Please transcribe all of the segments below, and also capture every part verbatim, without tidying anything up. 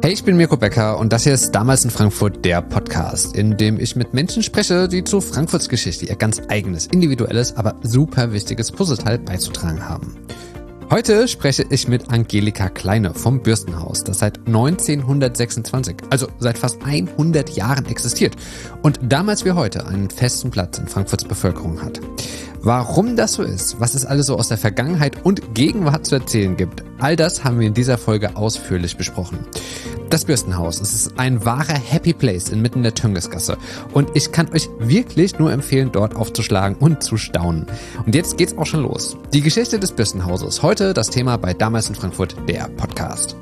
Hey, ich bin Mirko Becker und das hier ist Damals in Frankfurt, der Podcast, in dem ich mit Menschen spreche, die zu Frankfurts Geschichte ihr ganz eigenes, individuelles, aber super wichtiges Puzzleteil beizutragen haben. Heute spreche ich mit Angelika Kleine vom Bürstenhaus, das seit neunzehnhundertsechsundzwanzig, also seit fast hundert Jahren existiert und damals wie heute einen festen Platz in Frankfurts Bevölkerung hat. Warum das so ist, was es alles so aus der Vergangenheit und Gegenwart zu erzählen gibt, all das haben wir in dieser Folge ausführlich besprochen. Das Bürstenhaus, es ist ein wahrer Happy Place inmitten der Töngesgasse und ich kann euch wirklich nur empfehlen, dort aufzuschlagen und zu staunen. Und jetzt geht's auch schon los. Die Geschichte des Bürstenhauses, heute das Thema bei Damals in Frankfurt, der Podcast.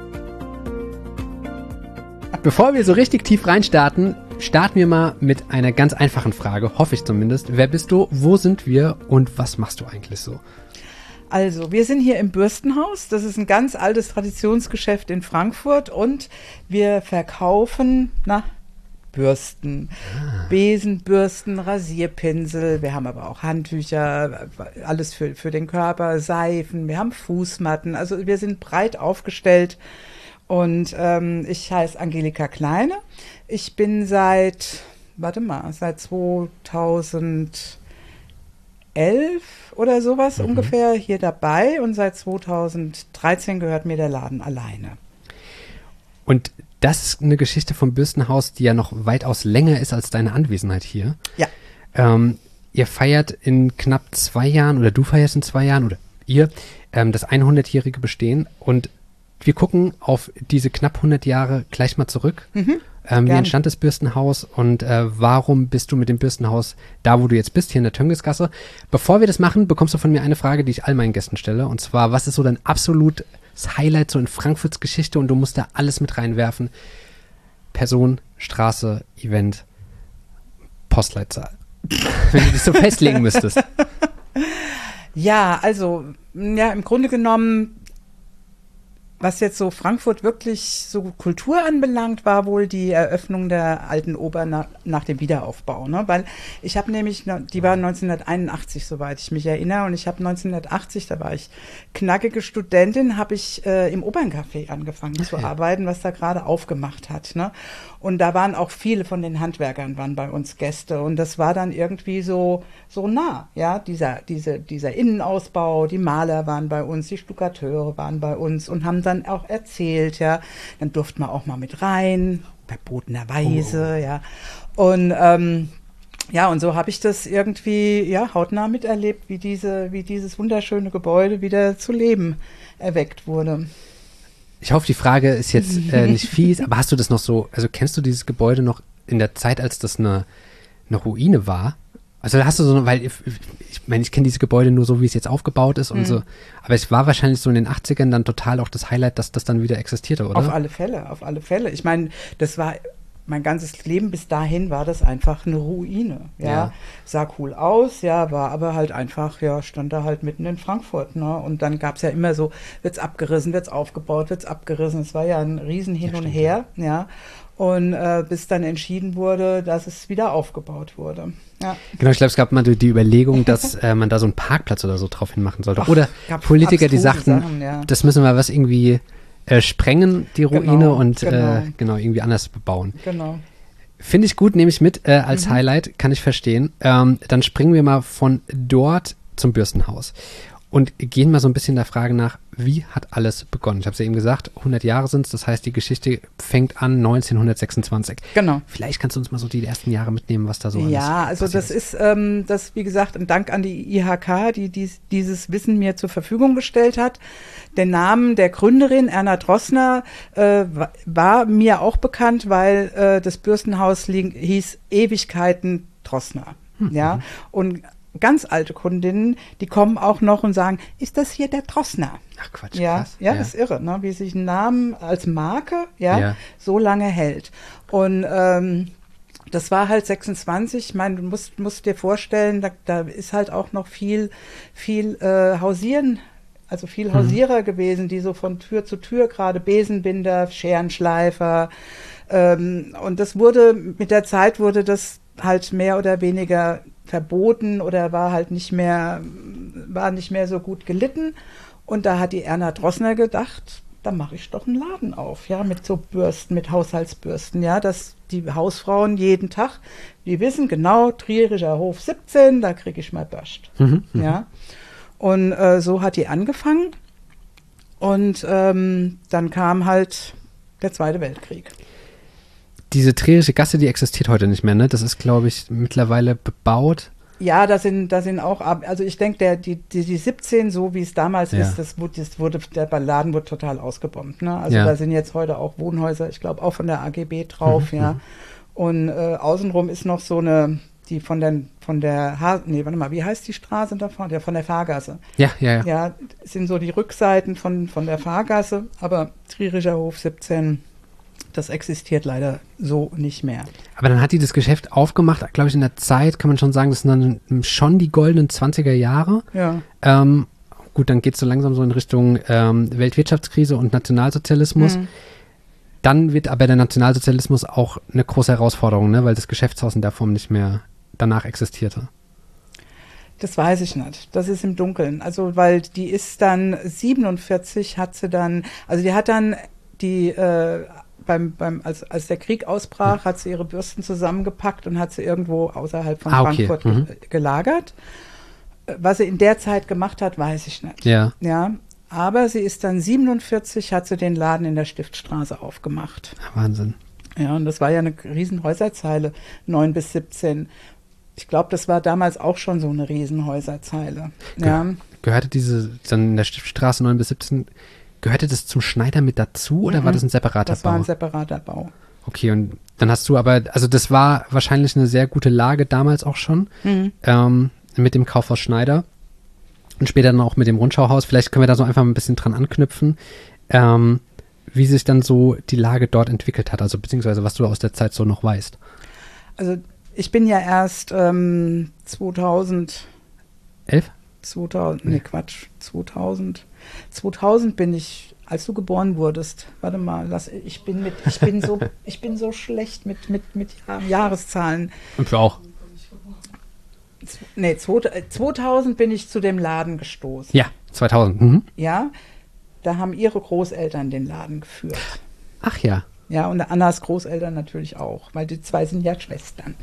Bevor wir so richtig tief reinstarten, starten wir mal mit einer ganz einfachen Frage, hoffe ich zumindest. Wer bist du, wo sind wir und was machst du eigentlich so? Also, wir sind hier im Bürstenhaus. Das ist ein ganz altes Traditionsgeschäft in Frankfurt und wir verkaufen, na, Bürsten, ah. Besen, Bürsten, Rasierpinsel. Wir haben aber auch Handtücher, alles für, für den Körper, Seifen. Wir haben Fußmatten. Also, wir sind breit aufgestellt. Und ähm, ich heiße Angelika Kleine. Ich bin seit, warte mal, seit zweitausendelf oder sowas mhm. ungefähr hier dabei und seit zweitausenddreizehn gehört mir der Laden alleine. Und das ist eine Geschichte vom Bürstenhaus, die ja noch weitaus länger ist als deine Anwesenheit hier. Ja. Ähm, ihr feiert in knapp zwei Jahren oder du feierst in zwei Jahren oder ihr ähm, das hundertjährige Bestehen und wir gucken auf diese knapp hundert Jahre gleich mal zurück. Mhm, ähm, wie entstand das Bürstenhaus und äh, warum bist du mit dem Bürstenhaus da, wo du jetzt bist, hier in der Töngesgasse? Bevor wir das machen, bekommst du von mir eine Frage, die ich all meinen Gästen stelle. Und zwar, was ist so dein absolutes Highlight so in Frankfurts Geschichte? Und du musst da alles mit reinwerfen. Person, Straße, Event, Postleitzahl. Wenn du dich so festlegen müsstest. Ja, also, ja, im Grunde genommen, was jetzt so Frankfurt wirklich so Kultur anbelangt, war wohl die Eröffnung der Alten Oper nach, nach dem Wiederaufbau. Ne? Weil ich habe nämlich, die war neunzehnhunderteinundachtzig, soweit ich mich erinnere, und ich habe neunzehnhundertachtzig, da war ich knackige Studentin, habe ich äh, im Operncafé angefangen okay. zu arbeiten, was da gerade aufgemacht hat. Ne? Und da waren auch viele von den Handwerkern waren bei uns Gäste und das war dann irgendwie so so nah, ja, dieser diese dieser Innenausbau, die Maler waren bei uns, die Stuckateure waren bei uns und haben dann auch erzählt, ja, dann durften wir auch mal mit rein, verbotenerweise, oh. ja, und ähm, ja, und so habe ich das irgendwie ja hautnah miterlebt, wie diese wie dieses wunderschöne Gebäude wieder zu Leben erweckt wurde. Ich hoffe, die Frage ist jetzt äh, nicht fies, aber hast du das noch so, also kennst du dieses Gebäude noch in der Zeit, als das eine, eine Ruine war? Also hast du so, weil ich meine, ich, mein, ich kenne dieses Gebäude nur so, wie es jetzt aufgebaut ist und mhm. so, aber es war wahrscheinlich so in den achtzigern dann total auch das Highlight, dass das dann wieder existierte, oder? Auf alle Fälle, auf alle Fälle. Ich meine, das war mein ganzes Leben bis dahin war das einfach eine Ruine, ja. ja. Sah cool aus, ja, war aber halt einfach, ja, stand da halt mitten in Frankfurt, ne. Und dann gab's ja immer so, wird's abgerissen, wird's aufgebaut, wird's abgerissen. Es war ja ein riesen Hin ja, und stimmt, Her, ja. ja. Und äh, bis dann entschieden wurde, dass es wieder aufgebaut wurde. Ja. Genau, ich glaube, es gab mal die Überlegung, dass äh, man da so einen Parkplatz oder so drauf hinmachen sollte. Ach, oder Politiker, die sagten, Sachen, ja. das müssen wir was irgendwie Äh, sprengen, die Ruine, genau, und genau. Äh, genau irgendwie anders bebauen. Genau. Finde ich gut, nehme ich mit äh, als mhm. Highlight, kann ich verstehen. Ähm, dann springen wir mal von dort zum Bürstenhaus und gehen mal so ein bisschen der Frage nach, wie hat alles begonnen? Ich habe es ja eben gesagt, hundert Jahre sind es, das heißt, die Geschichte fängt an neunzehnhundertsechsundzwanzig. Genau. Vielleicht kannst du uns mal so die ersten Jahre mitnehmen, was da so ja, alles also das ist, ist ähm, das, wie gesagt, ein Dank an die I H K, die dies, dieses Wissen mir zur Verfügung gestellt hat. Der Name der Gründerin, Erna Drossner, äh, war mir auch bekannt, weil äh, das Bürstenhaus li- hieß Ewigkeiten Drossner. Mhm. Ja, und ganz alte Kundinnen, die kommen auch noch und sagen, ist das hier der Drossner? Ach Quatsch, ja, krass. Ja, ja, das ist irre, ne? Wie sich ein Name als Marke ja, ja. so lange hält. Und ähm, das war halt sechsundzwanzig, ich meine, du musst, musst dir vorstellen, da, da ist halt auch noch viel, viel äh, Hausieren, also viel Hausierer mhm. gewesen, die so von Tür zu Tür, gerade Besenbinder, Scherenschleifer, ähm, und das wurde, mit der Zeit wurde das halt mehr oder weniger verboten oder war halt nicht mehr, war nicht mehr so gut gelitten. Und da hat die Erna Drossner gedacht, da mache ich doch einen Laden auf, ja, mit so Bürsten, mit Haushaltsbürsten, ja, dass die Hausfrauen jeden Tag, die wissen genau, Trierischer Hof siebzehn, da kriege ich mal Bürst, Mhm, mhm. ja. Und äh, so hat die angefangen und ähm, dann kam halt der Zweite Weltkrieg. Diese Trierische Gasse, die existiert heute nicht mehr, ne? Das ist, glaube ich, mittlerweile bebaut. Ja, da sind, da sind auch, ab- also ich denke, der, die, die, die siebzehn, so wie es damals Ja. ist, das wurde, das wurde, der Laden wurde total ausgebombt. Ne? Also Ja. da sind jetzt heute auch Wohnhäuser, ich glaube auch von der A G B drauf, Mhm, ja. mhm. Und äh, außenrum ist noch so eine, die von der, von der, ha nee, warte mal, wie heißt die Straße da vorne? Ja, von der Fahrgasse. Ja, ja, ja. Ja, sind so die Rückseiten von, von der Fahrgasse, aber Trierischer Hof siebzehn, das existiert leider so nicht mehr. Aber dann hat die das Geschäft aufgemacht, glaube ich, in der Zeit, kann man schon sagen, das sind dann schon die goldenen zwanziger Jahre. Ja. Ähm, gut, dann geht es so langsam so in Richtung ähm, Weltwirtschaftskrise und Nationalsozialismus. Mhm. Dann wird aber der Nationalsozialismus auch eine große Herausforderung, ne? Weil das Geschäftshaus in der Form nicht mehr danach existierte. Das weiß ich nicht. Das ist im Dunkeln. Also, weil die ist dann siebenundvierzig hat sie dann, also die hat dann die, äh, beim, beim, als, als der Krieg ausbrach, hat sie ihre Bürsten zusammengepackt und hat sie irgendwo außerhalb von Ah, okay. Frankfurt Mhm. ge gelagert. Äh, Was sie in der Zeit gemacht hat, weiß ich nicht. Ja. Ja. Aber sie ist dann siebenundvierzig, hat sie den Laden in der Stiftstraße aufgemacht. Wahnsinn. Ja, und das war ja eine riesen Häuserzeile, neun bis siebzehn. Ich glaube, das war damals auch schon so eine Riesenhäuserzeile. Ja. Gehörte diese, dann in der Stiftstraße neun bis siebzehn, gehörte das zum Schneider mit dazu oder war das ein separater Das war Bau? ein separater Bau. Okay, und dann hast du aber, also das war wahrscheinlich eine sehr gute Lage damals auch schon, Mhm. ähm, mit dem Kaufhaus Schneider und später dann auch mit dem Rundschauhaus. Vielleicht können wir da so einfach ein bisschen dran anknüpfen, ähm, wie sich dann so die Lage dort entwickelt hat, also beziehungsweise was du aus der Zeit so noch weißt. Also ich bin ja erst ähm, zweitausend, Elf? zweitausend, nee Quatsch, zweitausend, zweitausend bin ich, als du geboren wurdest. Warte mal, lass, ich bin mit, ich bin so, ich bin so schlecht mit mit mit Jahr- Jahreszahlen. Und wir auch. Z- Nee, zweitausend bin ich zu dem Laden gestoßen. Ja, zweitausend. Mhm. Ja, da haben ihre Großeltern den Laden geführt. Ach ja. Ja, und Annas Großeltern natürlich auch, weil die zwei sind ja Schwestern.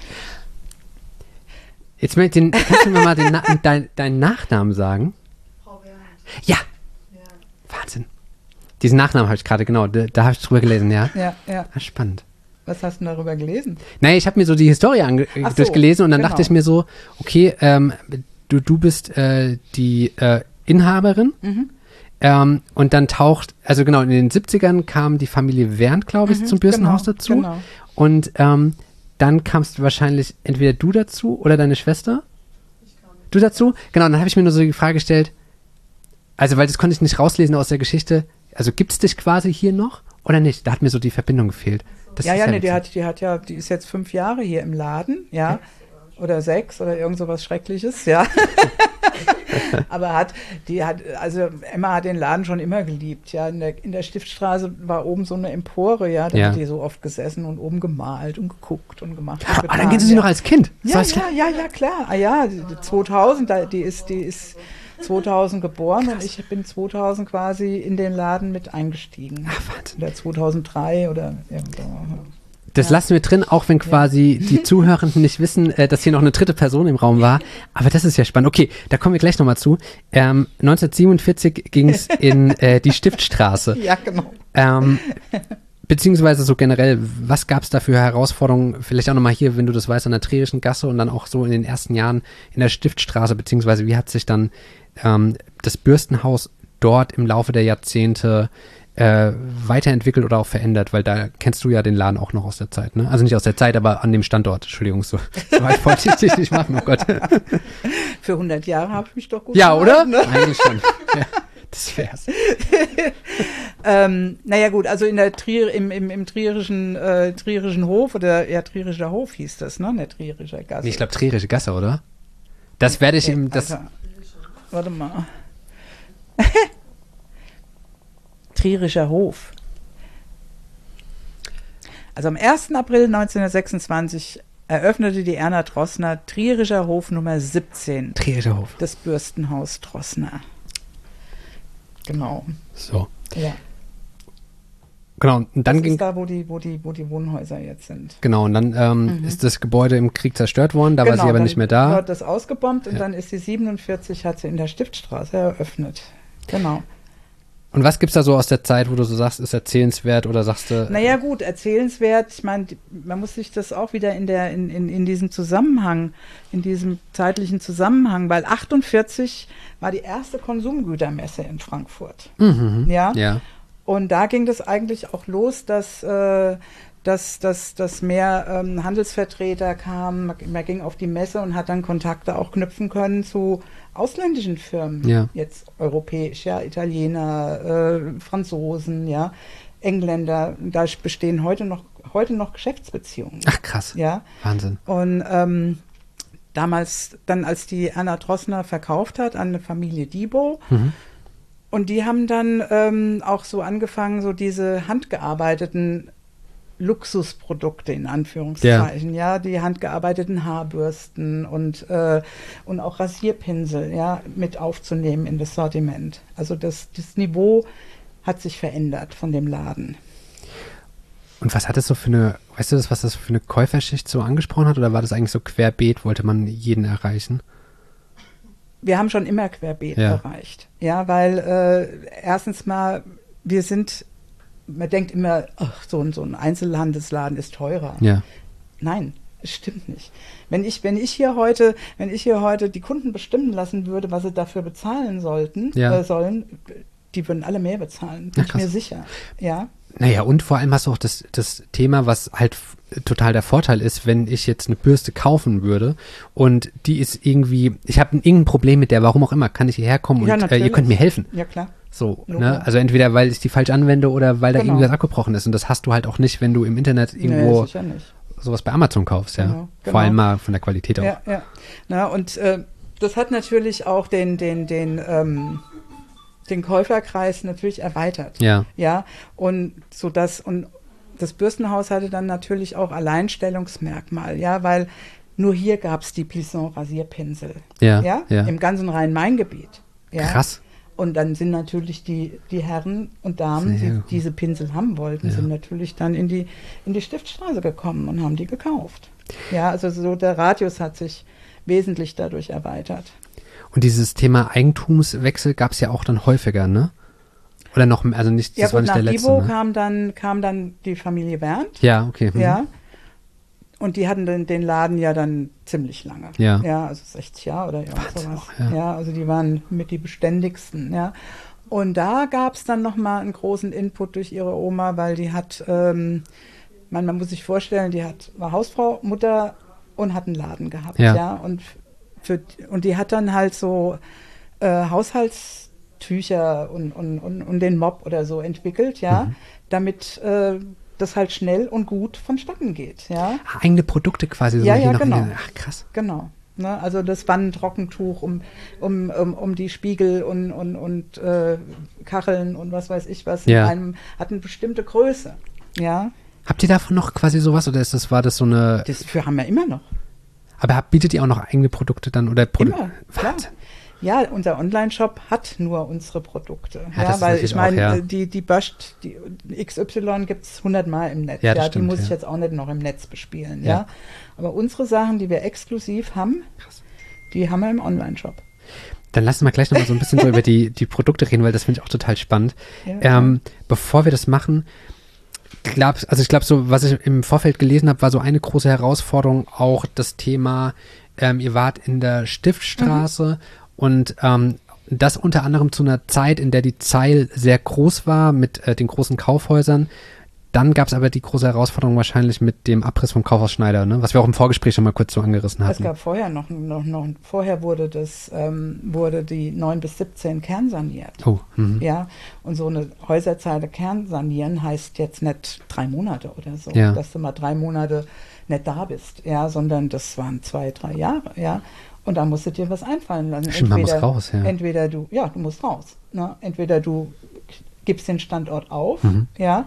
Jetzt mal den, kannst du mir mal den, Na- dein, deinen Nachnamen sagen? Ja. Wahnsinn. Diesen Nachnamen habe ich gerade, genau, da, da habe ich drüber gelesen, ja. Ja, ja. Ah, spannend. Was hast du denn darüber gelesen? Naja, ich habe mir so die Historie ange Ach so, durchgelesen und dann genau. dachte ich mir so, okay, ähm, du, du bist äh, die äh, Inhaberin Mhm. ähm, und dann taucht, also genau, in den siebzigern kam die Familie Werndt, glaube ich, Mhm, zum Bürstenhaus genau, dazu genau. und ähm, dann kamst du wahrscheinlich entweder du dazu oder deine Schwester. Du dazu? Genau, dann habe ich mir nur so die Frage gestellt, also weil das konnte ich nicht rauslesen aus der Geschichte, also gibt es dich quasi hier noch oder nicht? Da hat mir so die Verbindung gefehlt. Das Ja, ist ja, nee, die witzig. hat, die hat ja, die ist jetzt fünf Jahre hier im Laden, ja. Oder sechs oder irgend sowas Schreckliches, ja. Aber hat, die hat, also Emma hat den Laden schon immer geliebt, ja. In der, in der Stiftstraße war oben so eine Empore, ja. Da Ja. hat die so oft gesessen und oben gemalt und geguckt und gemacht. Ah, Und dann getan, kennst du sie ja. noch als Kind. Ja, So als- ja, ja, ja, klar. Ah ja, die- die zweitausend, da- die ist, die ist zweitausend geboren und ich bin zweitausend quasi in den Laden mit eingestiegen. Ach, Wahnsinn. Oder zweitausenddrei oder irgendwo. Das Ja. lassen wir drin, auch wenn quasi die Zuhörenden nicht wissen, äh, dass hier noch eine dritte Person im Raum war. Aber das ist ja spannend. Okay, da kommen wir gleich nochmal zu. Ähm, neunzehnhundertsiebenundvierzig ging es in äh, die Stiftstraße. Ja, genau. Ähm, beziehungsweise so generell, was gab es da für Herausforderungen? Vielleicht auch nochmal hier, wenn du das weißt, an der Trierischen Gasse und dann auch so in den ersten Jahren in der Stiftstraße, beziehungsweise wie hat sich dann ähm, das Bürstenhaus dort im Laufe der Jahrzehnte äh, weiterentwickelt oder auch verändert? Weil da kennst du ja den Laden auch noch aus der Zeit, ne? Also nicht aus der Zeit, aber an dem Standort. Entschuldigung, so, so weit wollte ich dich nicht machen, oh Gott. Für hundert Jahre habe ich mich doch gut Ja, oder? gehalten, ne? Eigentlich schon. Ja, das wär's. Ähm, naja gut, also in der Trier, im, im, im Trierischen, äh, Trierischen Hof, oder ja, Trierischer Hof hieß das, ne? Der Trierischer Gasse. Nee, ich glaube Trierische Gasse, oder? Das werde ich ihm, das, Alter, warte mal. Trierischer Hof. Also am ersten April neunzehnhundertsechsundzwanzig eröffnete die Erna Drossner Trierischer Hof Nummer siebzehn, Trierischer Hof. das Bürstenhaus Drossner. Genau. So. Ja. Genau, und dann das ging ist da, wo die, wo die, wo die Wohnhäuser jetzt sind. Genau, und dann ähm, Mhm. ist das Gebäude im Krieg zerstört worden, da genau, war sie aber dann nicht mehr da. wird das ausgebombt und Ja. dann ist sie siebenundvierzig, hat sie in der Stiftstraße eröffnet. Genau. Und was gibt's da so aus der Zeit, wo du so sagst, ist erzählenswert oder sagst du. Naja, gut, erzählenswert. Ich meine, die- man muss sich das auch wieder in der, in, in, in diesem Zusammenhang, in diesem zeitlichen Zusammenhang, weil achtundvierzig war die erste Konsumgütermesse in Frankfurt. Mhm. Ja. Ja. Und da ging das eigentlich auch los, dass, äh, dass, dass, dass mehr ähm, Handelsvertreter kamen. Man, man ging auf die Messe und hat dann Kontakte auch knüpfen können zu ausländischen Firmen. Ja. Jetzt europäisch, ja, Italiener, äh, Franzosen, ja, Engländer. Da bestehen heute noch, heute noch Geschäftsbeziehungen. Ach krass. Ja. Wahnsinn. Und ähm, damals, dann als die Erna Drossner verkauft hat an eine Familie Diebo, Mhm. und die haben dann ähm, auch so angefangen, so diese handgearbeiteten Luxusprodukte in Anführungszeichen, ja, die handgearbeiteten Haarbürsten und, äh, und auch Rasierpinsel, ja, mit aufzunehmen in das Sortiment. Also das, das Niveau hat sich verändert von dem Laden. Und was hat das so für eine, weißt du das, was das für eine Käuferschicht so angesprochen hat? Oder war das eigentlich so querbeet, wollte man jeden erreichen? Wir haben schon immer querbeet Ja. erreicht. Ja, weil äh, erstens mal, wir sind, man denkt immer, ach, so, ein- so ein Einzelhandelsladen ist teurer. Ja. Nein, es stimmt nicht. Wenn ich, wenn ich hier heute, wenn ich hier heute die Kunden bestimmen lassen würde, was sie dafür bezahlen sollten, Ja. äh, sollen, die würden alle mehr bezahlen, bin Ja, ich krass. mir sicher. Ja. Naja, und vor allem hast du auch das, das Thema, was halt f- total der Vorteil ist, wenn ich jetzt eine Bürste kaufen würde und die ist irgendwie, ich habe irgendein Problem mit der, warum auch immer, kann ich hierher kommen Ja, und äh, ihr natürlich. könnt mir helfen. Ja, klar. So, Logo. ne? Also entweder, weil ich die falsch anwende oder weil da Genau. irgendwie was abgebrochen ist. Und das hast du halt auch nicht, wenn du im Internet Nee, irgendwo sicher nicht. sowas bei Amazon kaufst, ja. Genau, genau. Vor allem mal von der Qualität auch. Ja, ja. Na, und äh, das hat natürlich auch den, den, den, ähm, den Käuferkreis natürlich erweitert. Ja, Ja, und so das, und das Bürstenhaus hatte dann natürlich auch Alleinstellungsmerkmal, ja, weil nur hier gab es die Plisson-Rasierpinsel. ja, Ja, ja. im ganzen Rhein-Main-Gebiet. Ja? Krass. Und dann sind natürlich die, die Herren und Damen, Sehr die gut. diese Pinsel haben wollten, Ja. sind natürlich dann in die, in die Stiftstraße gekommen und haben die gekauft. Ja, also so der Radius hat sich wesentlich dadurch erweitert. Und dieses Thema Eigentumswechsel gab es ja auch dann häufiger, ne? Oder noch, also nicht, Ja, das war gut, nicht nach der letzte, Divo ne? kam dann, kam dann die Familie Berndt. Ja, okay. mhm. Ja. Und die hatten den, den Laden ja dann ziemlich lange. Ja. Ja, also sechzig Jahre oder ja, Wahnsinn sowas. auch, ja. Ja. also die waren mit die beständigsten, ja. Und da gab es dann nochmal einen großen Input durch ihre Oma, weil die hat, ähm, man, man muss sich vorstellen, die hat, war Hausfrau, Mutter und hat einen Laden gehabt, Ja. ja. Und, für, und die hat dann halt so äh, Haushaltstücher und, und, und, und den Mob oder so entwickelt, ja, Mhm. damit äh, das halt schnell und gut vonstatten geht, ja. Ah, eigene Produkte quasi. So Ja, hier ja, noch in genau. den- Ach, krass. Genau. Ne, also das Wannentrockentuch um, um, um, um die Spiegel und, und, und äh, Kacheln und was weiß ich was Ja. in einem, hat eine bestimmte Größe. Ja, Habt ihr davon noch quasi sowas oder ist das, war das so eine, das für haben wir immer noch. aber habt, bietet ihr auch noch eigene Produkte dann oder Produkte? Immer, klar. Ja, unser Online-Shop hat nur unsere Produkte. Ja, Ja, das ist weil natürlich ich meine, auch, ja. die, die Böscht, die X Y gibt es hundertmal im Netz. Ja, Ja, das die stimmt, muss ja. ich jetzt auch nicht noch im Netz bespielen. Ja. Ja. Aber unsere Sachen, die wir exklusiv haben, Krass. die haben wir im Online-Shop. Dann lassen wir gleich nochmal so ein bisschen so über die, die Produkte reden, weil das finde ich auch total spannend. Ja. Ähm, bevor wir das machen, glaub, also ich glaube, so was ich im Vorfeld gelesen habe, war so eine große Herausforderung auch das Thema, ähm, ihr wart in der Stiftstraße und ähm, das unter anderem zu einer Zeit, in der die Zeil sehr groß war mit äh, den großen Kaufhäusern. Dann gab es aber die große Herausforderung wahrscheinlich mit dem Abriss vom Kaufhaus Schneider, ne? Was wir auch im Vorgespräch schon mal kurz so angerissen Es hatten. gab vorher noch, noch, noch vorher wurde das, ähm, wurde die neun bis siebzehn kernsaniert. Oh, mhm. Ja, und so eine Häuserzeile kernsanieren heißt jetzt nicht drei Monate oder so, Ja. dass du mal drei Monate nicht da bist, ja, sondern das waren zwei, drei Jahre, ja. Und da musst du dir was einfallen lassen. Stimmt, man muss raus, ja. Entweder du, ja, du musst raus. Ne? Entweder du gibst den Standort auf, Mhm. ja.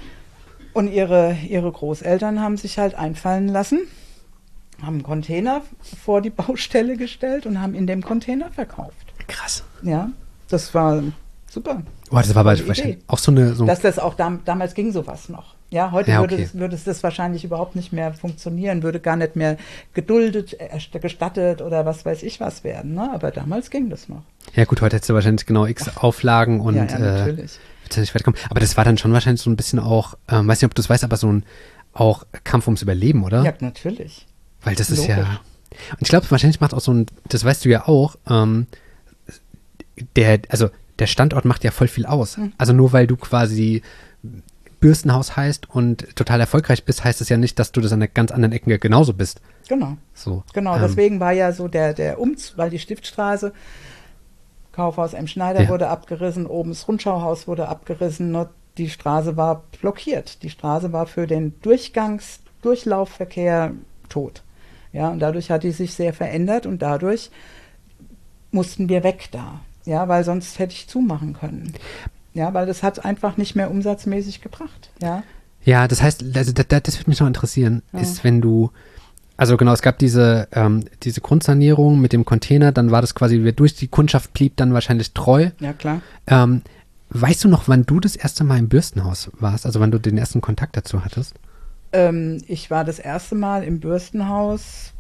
Und ihre, ihre Großeltern haben sich halt einfallen lassen, haben einen Container vor die Baustelle gestellt und haben in dem Container verkauft. Krass. Ja, das war super. Oh, das war aber Tolle wahrscheinlich Idee. auch so eine. So Dass das auch dam damals ging sowas noch. Ja, heute Ja, würde, okay. es, würde es das wahrscheinlich überhaupt nicht mehr funktionieren, würde gar nicht mehr geduldet, erst- gestattet oder was weiß ich was werden. Ne? Aber damals ging das noch. ja gut, heute hättest du wahrscheinlich genau x Auflagen und ja, ja, äh, natürlich. wird ja nicht weiterkommen. Aber das war dann schon wahrscheinlich so ein bisschen auch, ähm, weiß nicht, ob du es weißt, aber so ein auch Kampf ums Überleben, oder? Ja, natürlich. Weil das ist ja. Logisch. Und ich glaube, wahrscheinlich macht auch so ein, das weißt du ja auch, ähm, der, also der Standort macht ja voll viel aus. Mhm. Also nur weil du quasi Bürstenhaus heißt und total erfolgreich bist, heißt es ja nicht, dass du das an der ganz anderen Ecke genauso bist. Genau. So. Genau, ähm, deswegen war ja so der, der Umzug, weil die Stiftstraße, Kaufhaus M. Schneider Ja. wurde abgerissen, oben das Rundschauhaus wurde abgerissen, ne? Die Straße war blockiert. Die Straße war für den Durchgangs-, Durchlaufverkehr tot. Ja, und dadurch hat die sich sehr verändert und dadurch mussten wir weg da. Ja, weil sonst hätte ich zumachen können. Ja, weil das hat einfach nicht mehr umsatzmäßig gebracht. Ja, Ja, das heißt, also das, das würde mich noch interessieren, Ja. ist, wenn du, also genau, es gab diese, ähm, diese Grundsanierung mit dem Container, dann war das quasi, wer durch die Kundschaft blieb, dann wahrscheinlich treu. ja klar. Ähm, weißt du noch, wann du das erste Mal im Bürstenhaus warst, also wann du den ersten Kontakt dazu hattest? Ähm, ich war das erste Mal im Bürstenhaus,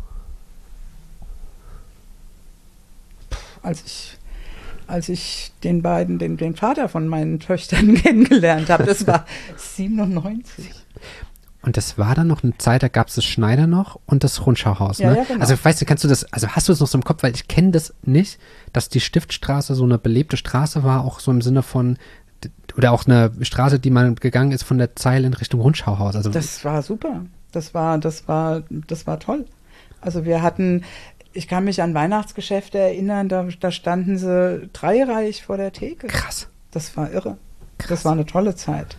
Puh, als ich, als ich den beiden, den, den Vater von meinen Töchtern kennengelernt habe. Das war siebenundneunzig. Und das war dann noch eine Zeit, da gab es das Schneider noch und das Rundschauhaus, Ja, ne? ja, genau. Also weißt du, kannst du das, also hast du es noch so im Kopf, weil ich kenne das nicht, dass die Stiftstraße so eine belebte Straße war, auch so im Sinne von, d- oder auch eine Straße, die mal gegangen ist von der Zeile in Richtung Rundschauhaus. Also Das war super. Das war, das war, das war toll. Also wir hatten, ich kann mich an Weihnachtsgeschäfte erinnern, da, da standen sie dreireihig vor der Theke. krass. Das war irre. Das war eine tolle Zeit.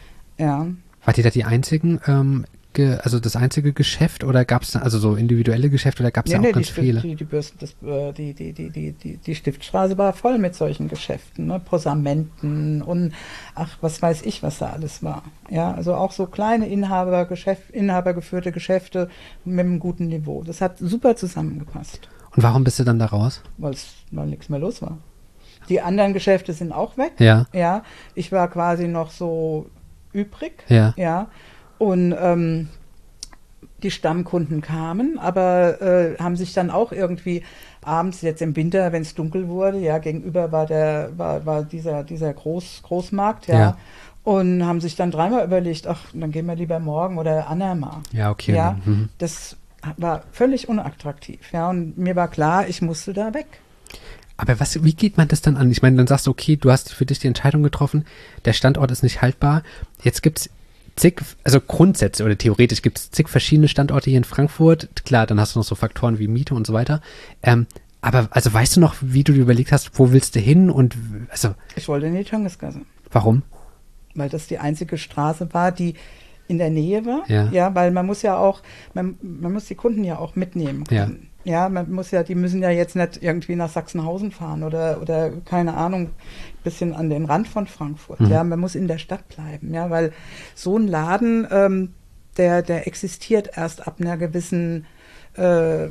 Ja. Wart ihr da die einzigen, ähm, ge, also das einzige Geschäft oder gab es also so individuelle Geschäfte oder gab es Nee, da nee, auch ganz die, viele? Stift, die, die, Bürsten, das, äh, die, die, die, die, die, die Stiftstraße war voll mit solchen Geschäften, ne? Posamenten und ach, was weiß ich, was da alles war. Ja, also auch so kleine Inhaber, Geschäft, inhabergeführte Geschäfte mit einem guten Niveau. Das hat super zusammengepasst, Und warum bist du dann da raus? weil's, weil nichts mehr los war. Die anderen Geschäfte sind auch weg. Ja, Ja, ich war quasi noch so übrig. ja, Ja, und ähm, die Stammkunden kamen, aber äh, haben sich dann auch irgendwie abends, jetzt im Winter, wenn es dunkel wurde, ja, gegenüber war der, war, war dieser, dieser Groß, Großmarkt, ja, Ja. und haben sich dann dreimal überlegt, ach, dann gehen wir lieber morgen oder andermal. ja, okay. Ja, dann, mhm. das war völlig unattraktiv, ja, und mir war klar, ich musste da weg. Aber was, wie geht man das dann an? Ich meine, dann sagst du, okay, du hast für dich die Entscheidung getroffen, der Standort ist nicht haltbar. Jetzt gibt es zig, also Grundsätze oder theoretisch gibt es zig verschiedene Standorte hier in Frankfurt. Klar, dann hast du noch so Faktoren wie Miete und so weiter. Ähm, aber also weißt du noch, wie du dir überlegt hast, wo willst du hin und also Ich wollte in die Töngesgasse, warum? weil das die einzige Straße war, die in der Nähe war. Ja. Ja, weil man muss ja auch, man, man muss die Kunden ja auch mitnehmen können. Ja. man muss ja, die müssen ja jetzt nicht irgendwie nach Sachsenhausen fahren oder, oder keine Ahnung, bisschen an den Rand von Frankfurt. Mhm. Ja, man muss in der Stadt bleiben, ja, weil so ein Laden, ähm, der, der existiert erst ab einer gewissen, äh,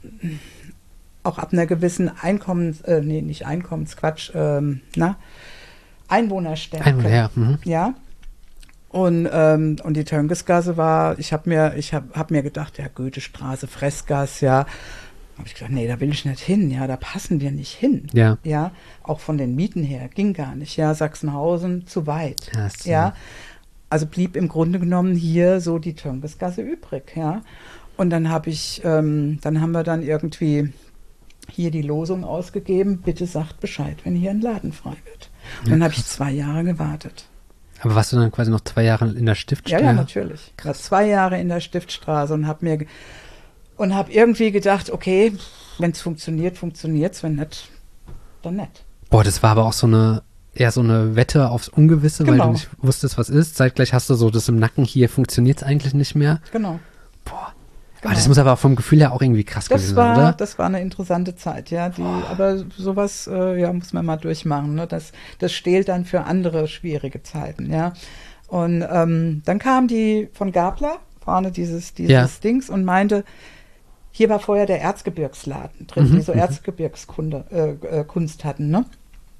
auch ab einer gewissen Einkommens, äh, nee, nicht Einkommensquatsch, ähm, na, Einwohnerstärke. Einmal her. Mhm. Ja. Und, ähm, und die Töngesgasse war, ich habe mir, ich habe hab mir gedacht, ja, Goethestraße, Fressgasse, ja. Habe ich gesagt, nee, da will ich nicht hin, ja, da passen wir nicht hin. Ja. Ja, auch von den Mieten her, ging gar nicht, ja, Sachsenhausen zu weit. Ja, ist, Ja, also blieb im Grunde genommen hier so die Töngesgasse übrig, ja. Und dann habe ich, ähm, dann haben wir dann irgendwie hier die Losung ausgegeben, bitte sagt Bescheid, wenn hier ein Laden frei wird. Und Ja, dann habe ich krass. zwei Jahre gewartet. Aber warst du dann quasi noch zwei Jahre in der Ja, Stiftstraße? ja, natürlich. Ich war zwei Jahre in der Stiftstraße und habe mir ge- und habe irgendwie gedacht, okay, wenn es funktioniert, funktioniert es, wenn nicht, dann nicht. Boah, das war aber auch so eine, eher so eine Wette aufs Ungewisse, weil Genau. du nicht wusstest, was ist. Zeitgleich hast du so das im Nacken, hier funktioniert es eigentlich nicht mehr. Genau. Boah. Genau. Aber das muss aber auch vom Gefühl her auch irgendwie krass Das gewesen war, sein, oder? das war eine interessante Zeit, ja. Die, aber sowas, äh, ja, muss man mal durchmachen. Ne? Das, das stählt dann für andere schwierige Zeiten, ja. Und ähm, dann kam die von Gabler, vorne dieses, dieses Ja. Dings, und meinte, hier war vorher der Erzgebirgsladen drin, Mhm, die so mhm. Erzgebirgskunde, äh, äh, Kunst hatten, ne?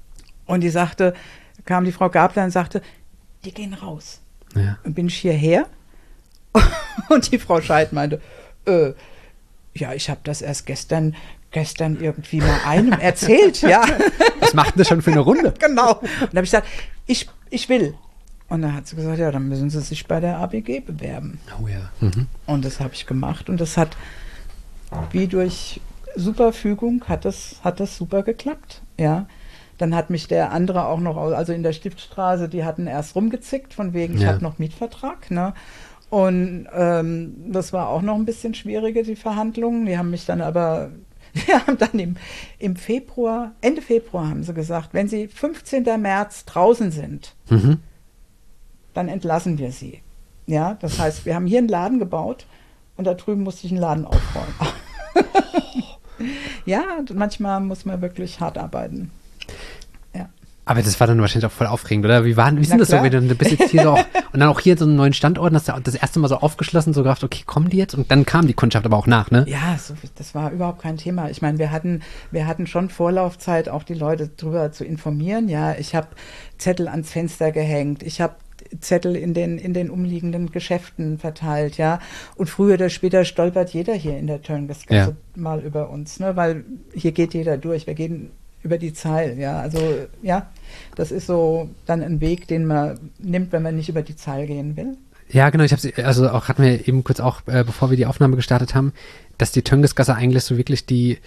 Und die sagte, kam die Frau Gabler und sagte, die gehen raus. Ja. Und bin ich hierher und die Frau Scheidt meinte, äh, ja, ich habe das erst gestern, gestern irgendwie mal einem erzählt, ja. Was macht denn das schon für eine Runde? Genau. Und da habe ich gesagt, ich, ich will. Und dann hat sie gesagt, ja, dann müssen Sie sich bei der A B G bewerben. Oh ja. Mhm. Und das habe ich gemacht und das hat wie durch Superfügung hat das, hat das super geklappt, ja. Dann hat mich der andere auch noch, also in der Stiftstraße, die hatten erst rumgezickt, von wegen, ich Ja. habe noch Mietvertrag, ne? Und ähm, das war auch noch ein bisschen schwieriger, die Verhandlungen. Die haben mich dann aber, wir haben dann im, im Februar, Ende Februar haben sie gesagt, wenn Sie fünfzehnten März draußen sind, Mhm. dann entlassen wir Sie. Ja, das heißt, wir haben hier einen Laden gebaut und da drüben musste ich einen Laden aufräumen. Ja, und manchmal muss man wirklich hart arbeiten. Ja. Aber das war dann wahrscheinlich auch voll aufregend, oder? Wie, war, wie ist Na denn das so, klar. wenn du bist jetzt hier so auch, und dann auch hier so einen neuen Standort, hast du das erste Mal so aufgeschlossen, so gedacht, okay, kommen die jetzt? Und dann kam die Kundschaft aber auch nach, ne? Ja, so, das war überhaupt kein Thema. Ich meine, wir hatten, wir hatten schon Vorlaufzeit, auch die Leute darüber zu informieren. Ja, ich habe Zettel ans Fenster gehängt, ich habe Zettel in den, in den umliegenden Geschäften verteilt, ja. Und früher oder später stolpert jeder hier in der Töngesgasse Ja. mal über uns, ne, weil hier geht jeder durch. Wir gehen über die Zeil, ja. Also, ja, das ist so dann ein Weg, den man nimmt, wenn man nicht über die Zeil gehen will. Ja, genau, ich habe also auch hatten wir eben kurz auch, äh, bevor wir die Aufnahme gestartet haben, dass die Töngesgasse eigentlich so wirklich die,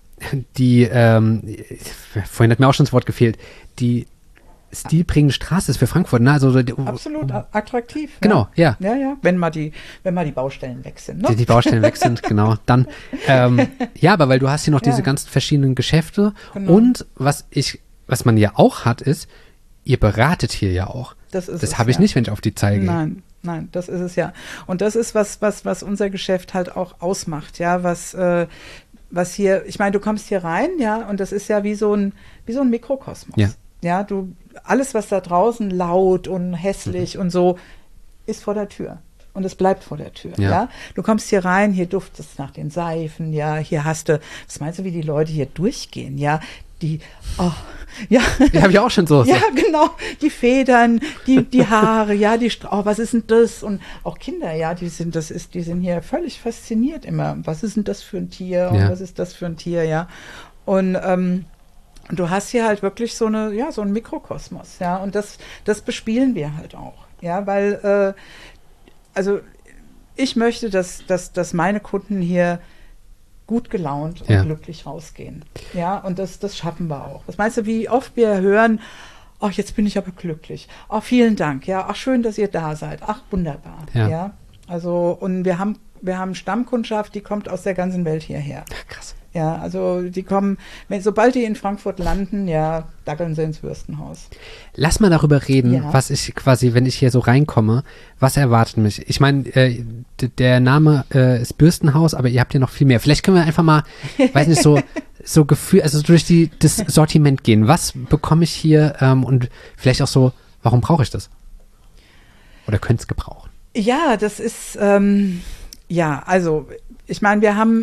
die, ähm, vorhin hat mir auch schon das Wort gefehlt, die stilprägende Straße ist für Frankfurt, ne? Also die, Absolut a- attraktiv. Genau, ja. Ja, ja, wenn mal die, wenn mal die Baustellen weg sind, ne? Die, die Baustellen weg sind, genau. Dann, ähm, ja, aber weil du hast hier noch Ja. diese ganzen verschiedenen Geschäfte Genau. und was ich, was man ja auch hat, ist, ihr beratet hier ja auch. Das ist Das es, habe ich ja. nicht, wenn ich auf die Zeile gehe. Nein, nein, das ist es ja. Und das ist was, was, was unser Geschäft halt auch ausmacht, ja, was, äh, was hier, ich meine, du kommst hier rein, ja, und das ist ja wie so ein, wie so ein Mikrokosmos. Ja. Ja, du, alles, was da draußen laut und hässlich Mhm. und so, ist vor der Tür. Und es bleibt vor der Tür, Ja. ja. Du kommst hier rein, hier duftet es nach den Seifen, ja, hier hast du, was meinst du, wie die Leute hier durchgehen, ja, die, oh, ja. Ja, habe ich auch schon so. Ja, so. genau. Die Federn, die, die Haare, ja, die, Stra- oh, was ist denn das? Und auch Kinder, ja, die sind, das ist, die sind hier völlig fasziniert immer. Was ist denn das für ein Tier? Und Ja. was ist das für ein Tier, ja? Und, ähm, und du hast hier halt wirklich so eine, ja, so ein Mikrokosmos, ja. Und das, das bespielen wir halt auch, ja, weil, äh, also ich möchte, dass, dass, dass meine Kunden hier gut gelaunt und Ja. glücklich rausgehen. Ja, und das, das schaffen wir auch. Was meinst du, wie oft wir hören, ach, jetzt bin ich aber glücklich. Ach, vielen Dank, ja, ach, schön, dass ihr da seid. Ach, wunderbar. Ja. Ja, also, und wir haben, wir haben Stammkundschaft, die kommt aus der ganzen Welt hierher. Krass. Ja, also die kommen, wenn, sobald die in Frankfurt landen, ja, dackeln sie ins Würstenhaus. Lass mal darüber reden, Ja. was ich quasi, wenn ich hier so reinkomme, was erwartet mich? Ich meine, äh, d- der Name äh, ist Bürstenhaus, aber ihr habt ja noch viel mehr. Vielleicht können wir einfach mal, weiß nicht, so, so Gefühl, also durch die, das Sortiment gehen. Was bekomme ich hier ähm, und vielleicht auch so, warum brauche ich das? Oder könnte es gebrauchen? Ja, das ist, ähm, ja, also, ich meine, wir haben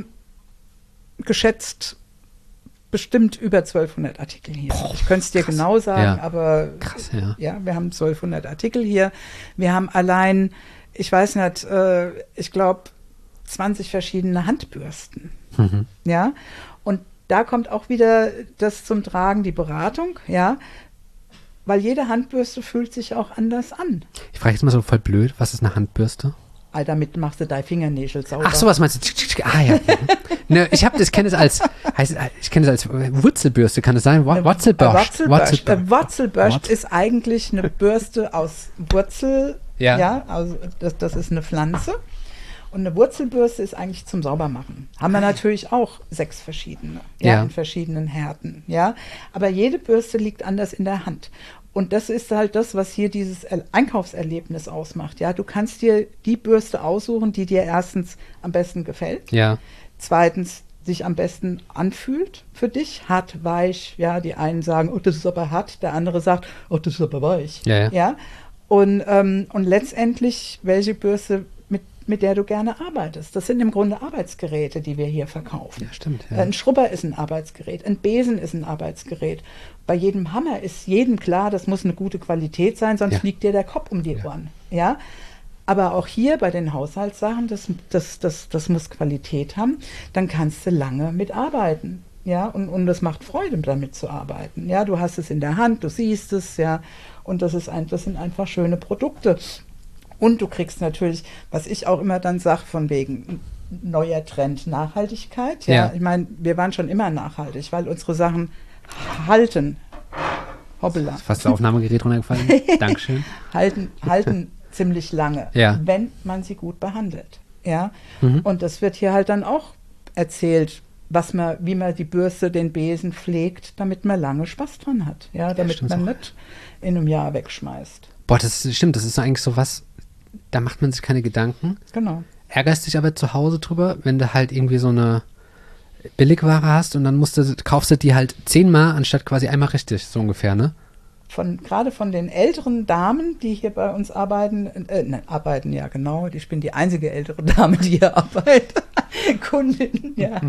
geschätzt bestimmt über zwölfhundert Artikel hier. Boah, ich könnte es dir krass. genau sagen, Ja. aber Krass, ja. ja, wir haben zwölfhundert Artikel hier. Wir haben allein, ich weiß nicht, äh, ich glaube, zwanzig verschiedene Handbürsten. Mhm. Ja, und da kommt auch wieder das zum Tragen, die Beratung, ja, weil jede Handbürste fühlt sich auch anders an. Ich frage jetzt mal so voll blöd, was ist eine Handbürste? All damit machst du deine Fingernägel sauber. Ach, sowas meinst du? Ah, ja. ne, ich habe das kenne es als, heißt, ich kenne es als Wurzelbürste, kann es sein? Wa- Wurzelbürst. Wurzelbürst. Wurzelbürst. Äh, Wurzelbürst Wurzel- ist eigentlich eine Bürste aus Wurzel. Ja. Ja, also das, das ist eine Pflanze. Und eine Wurzelbürste ist eigentlich zum Saubermachen. Haben wir natürlich auch sechs verschiedene, ja, Ja. in verschiedenen Härten, ja. Aber jede Bürste liegt anders in der Hand. Und das ist halt das, was hier dieses Er- Einkaufserlebnis ausmacht, ja. Du kannst dir die Bürste aussuchen, die dir erstens am besten gefällt. Ja. Zweitens sich am besten anfühlt für dich, hart, weich, ja, die einen sagen, oh, das ist aber hart, der andere sagt, oh, das ist aber weich, Ja, ja. ja? Und, ähm, und letztendlich, welche Bürste mit mit der du gerne arbeitest. Das sind im Grunde Arbeitsgeräte, die wir hier verkaufen. Ja, stimmt. Ja. Ein Schrubber ist ein Arbeitsgerät, ein Besen ist ein Arbeitsgerät. Bei jedem Hammer ist jedem klar, das muss eine gute Qualität sein, sonst Ja. fliegt dir der Kopf um die Ja. Ohren. Ja? Aber auch hier bei den Haushaltssachen, das, das, das, das muss Qualität haben, dann kannst du lange mitarbeiten. Ja, und, und das macht Freude, damit zu arbeiten. Ja, du hast es in der Hand, du siehst es, ja, und das ist ein, das sind einfach schöne Produkte. Und du kriegst natürlich, was ich auch immer dann sage, von wegen neuer Trend Nachhaltigkeit. Ja, Ja. ich meine, wir waren schon immer nachhaltig, weil unsere Sachen halten. Hoppala. Ist fast das Aufnahmegerät runtergefallen. Dankeschön. halten, halten ziemlich lange, Ja. wenn man sie gut behandelt. Ja, Mhm. und das wird hier halt dann auch erzählt, was man, wie man die Bürste, den Besen pflegt, damit man lange Spaß dran hat. Ja, damit stimmt man auch. nicht in einem Jahr wegschmeißt. Boah, das ist, stimmt, das ist eigentlich so was, da macht man sich keine Gedanken. Genau. Ärgerst dich aber zu Hause drüber, wenn du halt irgendwie so eine Billigware hast und dann musst du, kaufst du die halt zehnmal anstatt quasi einmal richtig, so ungefähr, ne? Von, gerade von den älteren Damen, die hier bei uns arbeiten, äh, nein, arbeiten, ja genau, ich bin die einzige ältere Dame, die hier arbeitet, Kundin, ja.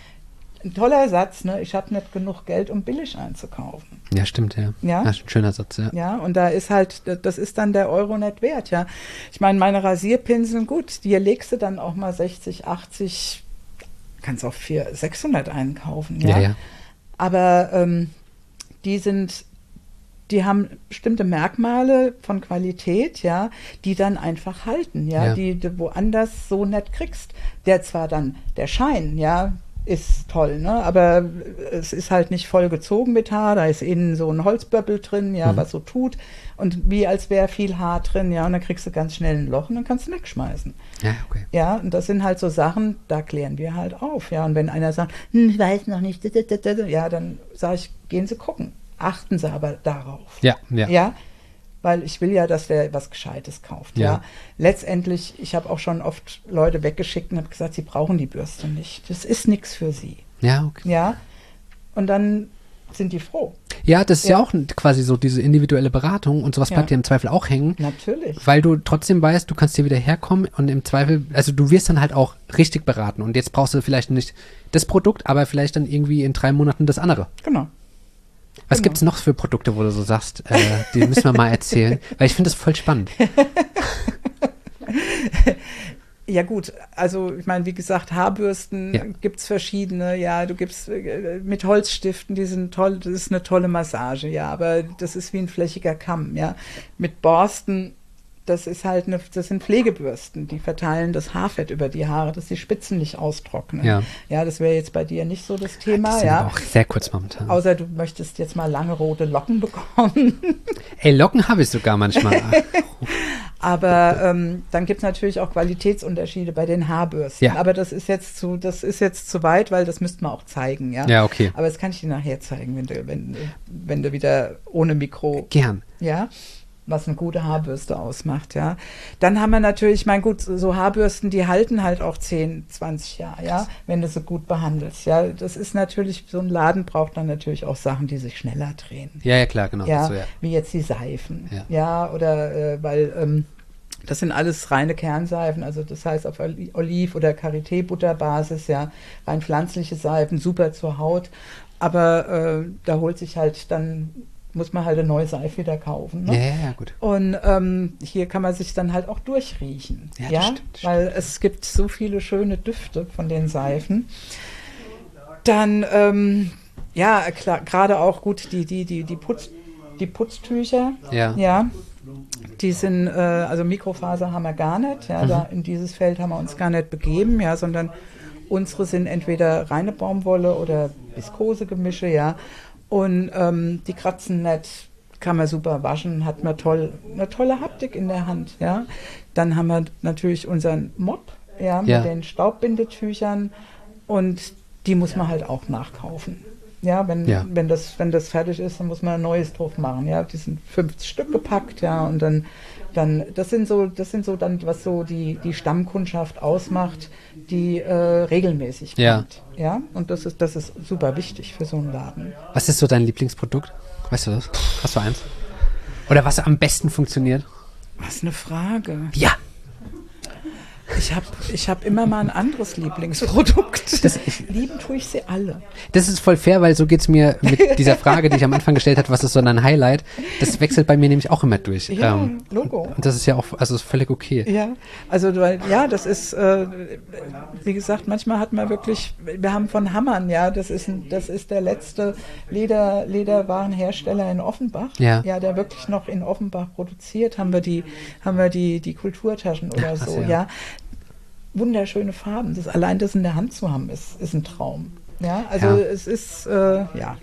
Ein toller Satz, ne? Ich habe nicht genug Geld, um billig einzukaufen. Ja, stimmt, ja. Ja. Das ist ein schöner Satz, ja. Ja, und da ist halt, das ist dann der Euro nicht wert, ja. Ich meine, meine Rasierpinsel, gut, die legst du dann auch mal sechzig, achtzig, kannst auch für sechshundert einkaufen, ja. Ja, ja. Aber ähm, die sind, die haben bestimmte Merkmale von Qualität, ja, die dann einfach halten, ja, Ja. die du woanders so nicht kriegst. Der zwar dann, der Schein, ja, ist toll, ne? Aber es ist halt nicht voll gezogen mit Haar, da ist innen so ein Holzböppel drin, ja, Mhm. was so tut und wie als wäre viel Haar drin, ja, und dann kriegst du ganz schnell ein Loch und dann kannst du wegschmeißen. Ja, okay. Ja, und das sind halt so Sachen, da klären wir halt auf, ja, und wenn einer sagt, hm, ich weiß noch nicht, ja, dann sage ich, gehen Sie gucken, achten Sie aber darauf. Ja, ja. Ja, weil ich will ja, dass der was Gescheites kauft. Ja, Ja. letztendlich, ich habe auch schon oft Leute weggeschickt und habe gesagt, sie brauchen die Bürste nicht. Das ist nichts für sie. Ja, okay. Ja, und dann sind die froh. Ja, das ist ja, Ja. auch quasi so diese individuelle Beratung und sowas Ja. bleibt dir im Zweifel auch hängen, Natürlich. weil du trotzdem weißt, du kannst dir wieder herkommen und im Zweifel, also du wirst dann halt auch richtig beraten und jetzt brauchst du vielleicht nicht das Produkt, aber vielleicht dann irgendwie in drei Monaten das andere. Genau. Was Genau. gibt's noch für Produkte, wo du so sagst, äh, die müssen wir mal erzählen, weil ich finde das voll spannend. Ja gut, also ich meine, wie gesagt, Haarbürsten Ja. gibt's verschiedene, ja, du gibst äh, mit Holzstiften, die sind toll, das ist eine tolle Massage, ja, aber das ist wie ein flächiger Kamm, ja. Mit Borsten, das ist halt eine, das sind Pflegebürsten, die verteilen das Haarfett über die Haare, dass die Spitzen nicht austrocknen. Ja. Ja, das wäre jetzt bei dir nicht so das Die Thema, sind ja. aber auch sehr kurz momentan. Außer du möchtest jetzt mal lange rote Locken bekommen. Ey, Locken habe ich sogar manchmal. Aber ähm, dann gibt es natürlich auch Qualitätsunterschiede bei den Haarbürsten. Ja. Aber das ist jetzt zu, das ist jetzt zu weit, weil das müsste man auch zeigen, ja. Ja, okay. Aber das kann ich dir nachher zeigen, wenn du, wenn, wenn du wieder ohne Mikro, Gern. ja, was eine gute Haarbürste ausmacht, ja. Dann haben wir natürlich, mein gut, so Haarbürsten, die halten halt auch zehn, zwanzig Jahre, ja, wenn du sie gut behandelst, ja. Das ist natürlich, so ein Laden braucht dann natürlich auch Sachen, die sich schneller drehen. Ja, ja, klar, genau. Ja, So, ja. wie jetzt die Seifen. Ja. Ja, oder äh, weil ähm, das sind alles reine Kernseifen, also das heißt auf Oli- Oliv- oder Karité-Butterbasis, ja, rein pflanzliche Seifen, super zur Haut. Aber äh, da holt sich halt dann, muss man halt eine neue Seife wieder kaufen. Ne? Ja, ja, ja, gut. Und ähm, hier kann man sich dann halt auch durchriechen. Ja, Ja, das stimmt, das weil es gibt so viele schöne Düfte von den Seifen. Dann, ähm, ja, klar, gerade auch gut die, die, die, die, Putz, die Putztücher. Ja. Ja. Die sind, äh, also Mikrofaser haben wir gar nicht. Ja, Mhm. da in dieses Feld haben wir uns gar nicht begeben, ja, sondern unsere sind entweder reine Baumwolle oder Viskosegemische, ja. Und ähm, die kratzen nicht, kann man super waschen, hat man toll, eine tolle Haptik in der Hand, ja. Dann haben wir natürlich unseren Mop, ja, mit Ja. den Staubbindetüchern und die muss man halt auch nachkaufen. Ja, wenn, Ja. wenn das, wenn das fertig ist, dann muss man ein neues drauf machen, ja. Die sind fünfzig Stück gepackt, ja, und dann, dann, das sind so, das sind so dann, was so die, die Stammkundschaft ausmacht, die äh, regelmäßig Ja. kommt. Ja, und das ist, das ist super wichtig für so einen Laden. Was ist so dein Lieblingsprodukt? Weißt du das? Hast du eins? Oder was am besten funktioniert? Was eine Frage. Ja. Ich habe ich hab immer mal ein anderes Lieblingsprodukt. Das, Lieben tue ich sie alle. Das ist voll fair, weil so geht es mir mit dieser Frage, die ich am Anfang gestellt habe, was ist so dein Highlight? Das wechselt bei mir nämlich auch immer durch. Ja, ähm, Logo. Und das ist ja auch, also ist völlig okay. Ja, also weil, ja, das ist, äh, wie gesagt, manchmal hat man wirklich, wir haben von Hammern, ja, das ist, ein, das ist der letzte Leder, Lederwarenhersteller in Offenbach, ja. ja, der wirklich noch in Offenbach produziert, haben wir die, haben wir die, die Kulturtaschen oder Ach, so, ja. ja. Wunderschöne Farben, das, allein das in der Hand zu haben, ist, ist ein Traum. Ja, also ja. es ist, äh, ja,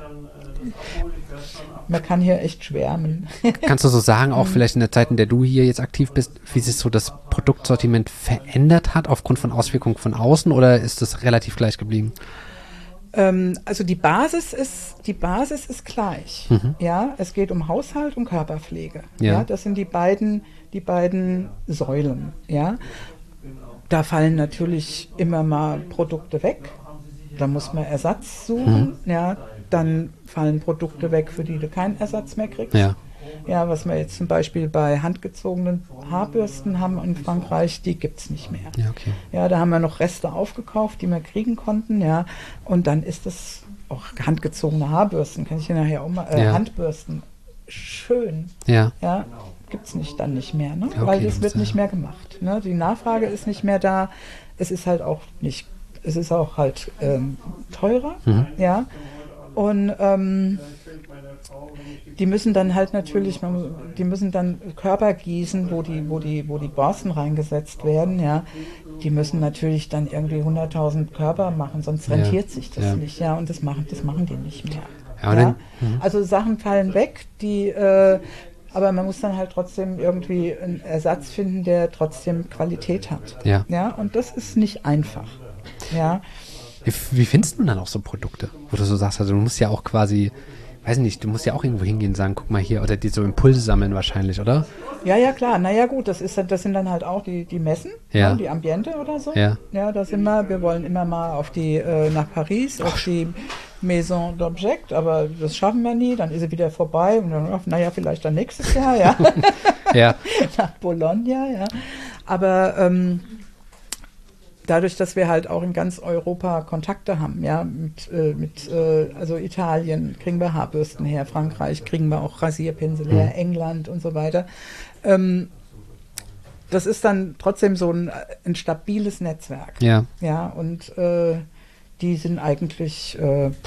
man kann hier echt schwärmen. Kannst du so sagen, auch vielleicht in der Zeit, in der du hier jetzt aktiv bist, wie sich so das Produktsortiment verändert hat aufgrund von Auswirkungen von außen oder ist das relativ gleich geblieben? Ähm, also die Basis ist, die Basis ist gleich. Mhm. Ja, es geht um Haushalt und Körperpflege. Ja. ja, das sind die beiden, die beiden Säulen. Ja, da fallen natürlich immer mal Produkte weg. Da muss man Ersatz suchen. Mhm. Ja, dann fallen Produkte weg, für die du keinen Ersatz mehr kriegst. Ja. Ja, was wir jetzt zum Beispiel bei handgezogenen Haarbürsten haben in Frankreich, die gibt es nicht mehr. Ja, okay. Ja, da haben wir noch Reste aufgekauft, die wir kriegen konnten, ja. Und dann ist das auch handgezogene Haarbürsten, kann ich dir nachher auch mal, äh, ja. Handbürsten, schön. Ja. Ja, gibt es nicht dann nicht mehr, ne? Ja, okay, weil das wird ja. nicht mehr gemacht. Ne? Die Nachfrage ist nicht mehr da. Es ist halt auch nicht, es ist auch halt ähm, teurer, mhm. ja. Und ähm, die müssen dann halt natürlich, die müssen dann Körper gießen, wo die, wo die, wo die Borsten reingesetzt werden, ja. Die müssen natürlich dann irgendwie hunderttausend Körper machen, sonst rentiert ja. sich das ja. nicht, ja. Und das machen, das machen die nicht mehr. Ja, ja? Dann, mhm. Also Sachen fallen weg, die, äh, aber man muss dann halt trotzdem irgendwie einen Ersatz finden, der trotzdem Qualität hat. Ja. Ja. Und das ist nicht einfach. Ja. Wie, wie findest du dann auch so Produkte, wo du so sagst, also du musst ja auch quasi, weiß nicht, du musst ja auch irgendwo hingehen und sagen, guck mal hier, oder die so Impulse sammeln wahrscheinlich, oder? Ja, ja, klar. Naja, gut, das ist, das sind dann halt auch die, die Messen, ja. ne, die Ambiente oder so. Ja. Ja, da sind wir, wir wollen immer mal auf die, äh, nach Paris, auf Ach. die Maison d'Object, aber das schaffen wir nie, dann ist sie wieder vorbei und dann, naja, vielleicht dann nächstes Jahr, ja. ja. Nach Bologna, ja. Aber, ähm, dadurch, dass wir halt auch in ganz Europa Kontakte haben, ja, mit, äh, mit äh, also Italien kriegen wir Haarbürsten her, Frankreich kriegen wir auch Rasierpinsel her, mhm. England und so weiter. Ähm, das ist dann trotzdem so ein, ein stabiles Netzwerk. Ja. Ja, und äh, die sind eigentlich äh, pff,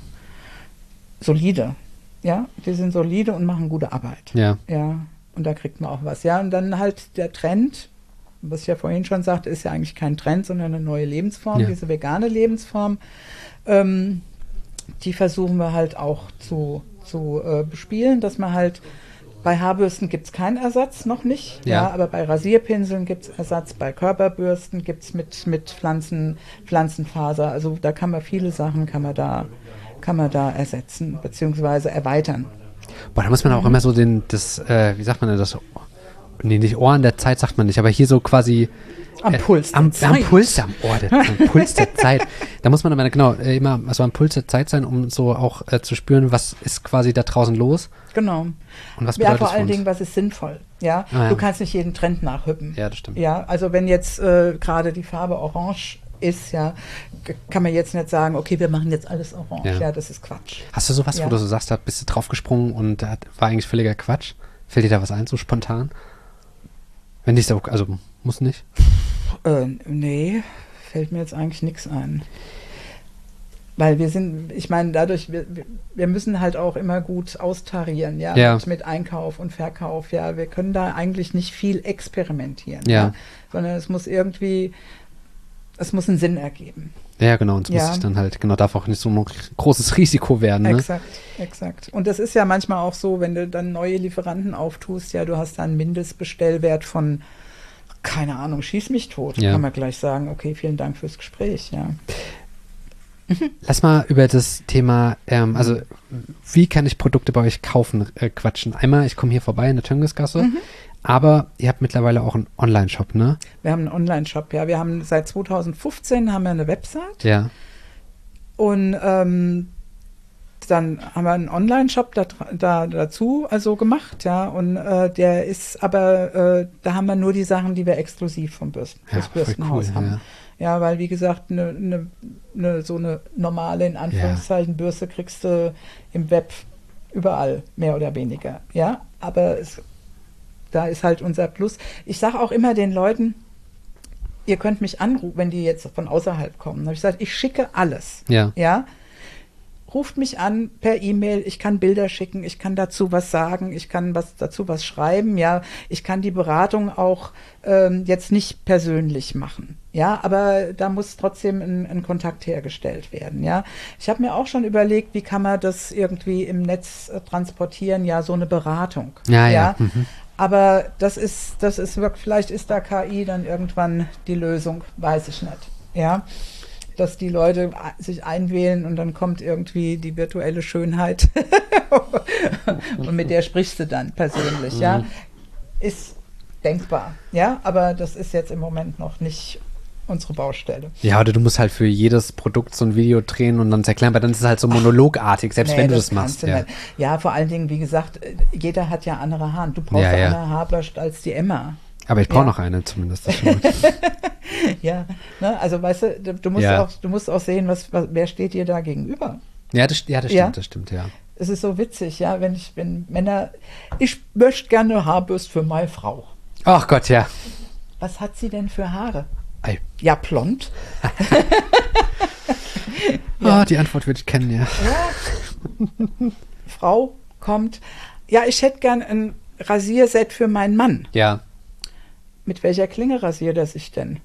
solide. Ja, die sind solide und machen gute Arbeit. Ja. Ja, und da kriegt man auch was. Ja, und dann halt der Trend, was ich ja vorhin schon sagte, ist ja eigentlich kein Trend, sondern eine neue Lebensform, ja. diese vegane Lebensform. Ähm, die versuchen wir halt auch zu, zu äh, bespielen, dass man halt, bei Haarbürsten gibt es keinen Ersatz, noch nicht, ja. ja, aber bei Rasierpinseln gibt es Ersatz, bei Körperbürsten gibt es mit, mit Pflanzen, Pflanzenfaser, also da kann man viele Sachen, kann man da, kann man da ersetzen, beziehungsweise erweitern. Boah, da muss man auch mhm. immer so den, das, äh, wie sagt man denn das, nee, nicht Ohren der Zeit sagt man nicht, aber hier so quasi am Puls äh, am, der Zeit. Am Puls am Ohr, der, am Puls der Zeit. Da muss man aber genau äh, immer also am Puls der Zeit sein, um so auch äh, zu spüren, was ist quasi da draußen los. Genau. Und was ja, bedeutet vor das allen für uns? Dingen, was ist sinnvoll. Ja? Ah, ja, du kannst nicht jeden Trend nachhüppen. Ja, das stimmt. Ja, also wenn jetzt äh, gerade die Farbe Orange ist, ja, kann man jetzt nicht sagen, okay, wir machen jetzt alles orange. Ja, ja das ist Quatsch. Hast du sowas, ja. wo du so sagst, da bist du draufgesprungen und das war eigentlich völliger Quatsch? Fällt dir da was ein, so spontan? Wenn nicht so, also muss nicht? Äh, nee, fällt mir jetzt eigentlich nichts ein. Weil wir sind, ich meine, dadurch, wir, wir müssen halt auch immer gut austarieren, ja, ja. Mit, mit Einkauf und Verkauf, ja. Wir können da eigentlich nicht viel experimentieren, ja. ja? Sondern es muss irgendwie, es muss einen Sinn ergeben. Ja, genau, und es ja. muss sich dann halt, genau, darf auch nicht so ein großes Risiko werden. Ne? Exakt, exakt. Und das ist ja manchmal auch so, wenn du dann neue Lieferanten auftust, ja, du hast da einen Mindestbestellwert von, keine Ahnung, schieß mich tot. Ja. Kann man gleich sagen, okay, vielen Dank fürs Gespräch, ja. Lass mal über das Thema, ähm, also wie kann ich Produkte bei euch kaufen, äh, quatschen. Einmal, ich komme hier vorbei in der Töngesgasse, mhm. aber ihr habt mittlerweile auch einen Online-Shop, ne? Wir haben einen Online-Shop, ja. Wir haben seit zwanzig fünfzehn haben wir eine Website. Ja. Und ähm, Dann haben wir einen Online-Shop da, da dazu also gemacht, ja, und äh, der ist aber, äh, da haben wir nur die Sachen, die wir exklusiv vom Bürsten, Ja, das voll Bürstenhaus cool, haben. ja. Ja, weil wie gesagt, ne, ne, ne, so eine normale, in Anführungszeichen, Bürste kriegst du im Web überall, mehr oder weniger, ja, aber es, da ist halt unser Plus. Ich sage auch immer den Leuten, ihr könnt mich anrufen, wenn die jetzt von außerhalb kommen. Da habe ich gesagt, ich schicke alles, Ja. ja, ruft mich an per E-Mail, ich kann Bilder schicken, ich kann dazu was sagen, ich kann was dazu was schreiben, ja, ich kann die Beratung auch ähm, jetzt nicht persönlich machen, ja, aber da muss trotzdem ein, ein Kontakt hergestellt werden, ja. Ich habe mir auch schon überlegt, wie kann man das irgendwie im Netz äh, transportieren, ja, so eine Beratung, Ja, ja. Mhm. Aber das ist, das ist wirklich, vielleicht ist da K I dann irgendwann die Lösung, weiß ich nicht, ja. Dass die Leute sich einwählen und dann kommt irgendwie die virtuelle Schönheit und mit der sprichst du dann persönlich, Mhm. ja. Ist denkbar, ja, aber das ist jetzt im Moment noch nicht unsere Baustelle. Ja, oder du musst halt für jedes Produkt so ein Video drehen und dann erklären, weil dann ist es halt so monologartig, selbst Nee, wenn du das das machst. kannst du Ja. nicht. Ja, vor allen Dingen, wie gesagt, jeder hat ja andere Haare. Du brauchst Ja, ja. eine Haarbürste als die Emma. Aber ich brauche Ja. noch eine zumindest. Das ist schon gut. Ja, ne, also weißt du, du- du musst, Ja. auch, du musst auch sehen, was, was, wer steht dir da gegenüber. ja, das, ja, das stimmt, Ja. das stimmt, ja. Es ist so witzig, ja, wenn ich, wenn Männer, ich möchte gerne Haarbürste für meine Frau. Ach Gott, ja. Was hat sie denn für Haare? Ei. Ja, blond. Oh, die Antwort würde ich kennen, ja. Frau kommt, ja, ich hätte gern ein Rasierset für meinen Mann. Ja, Mit welcher Klinge rasiert er sich denn?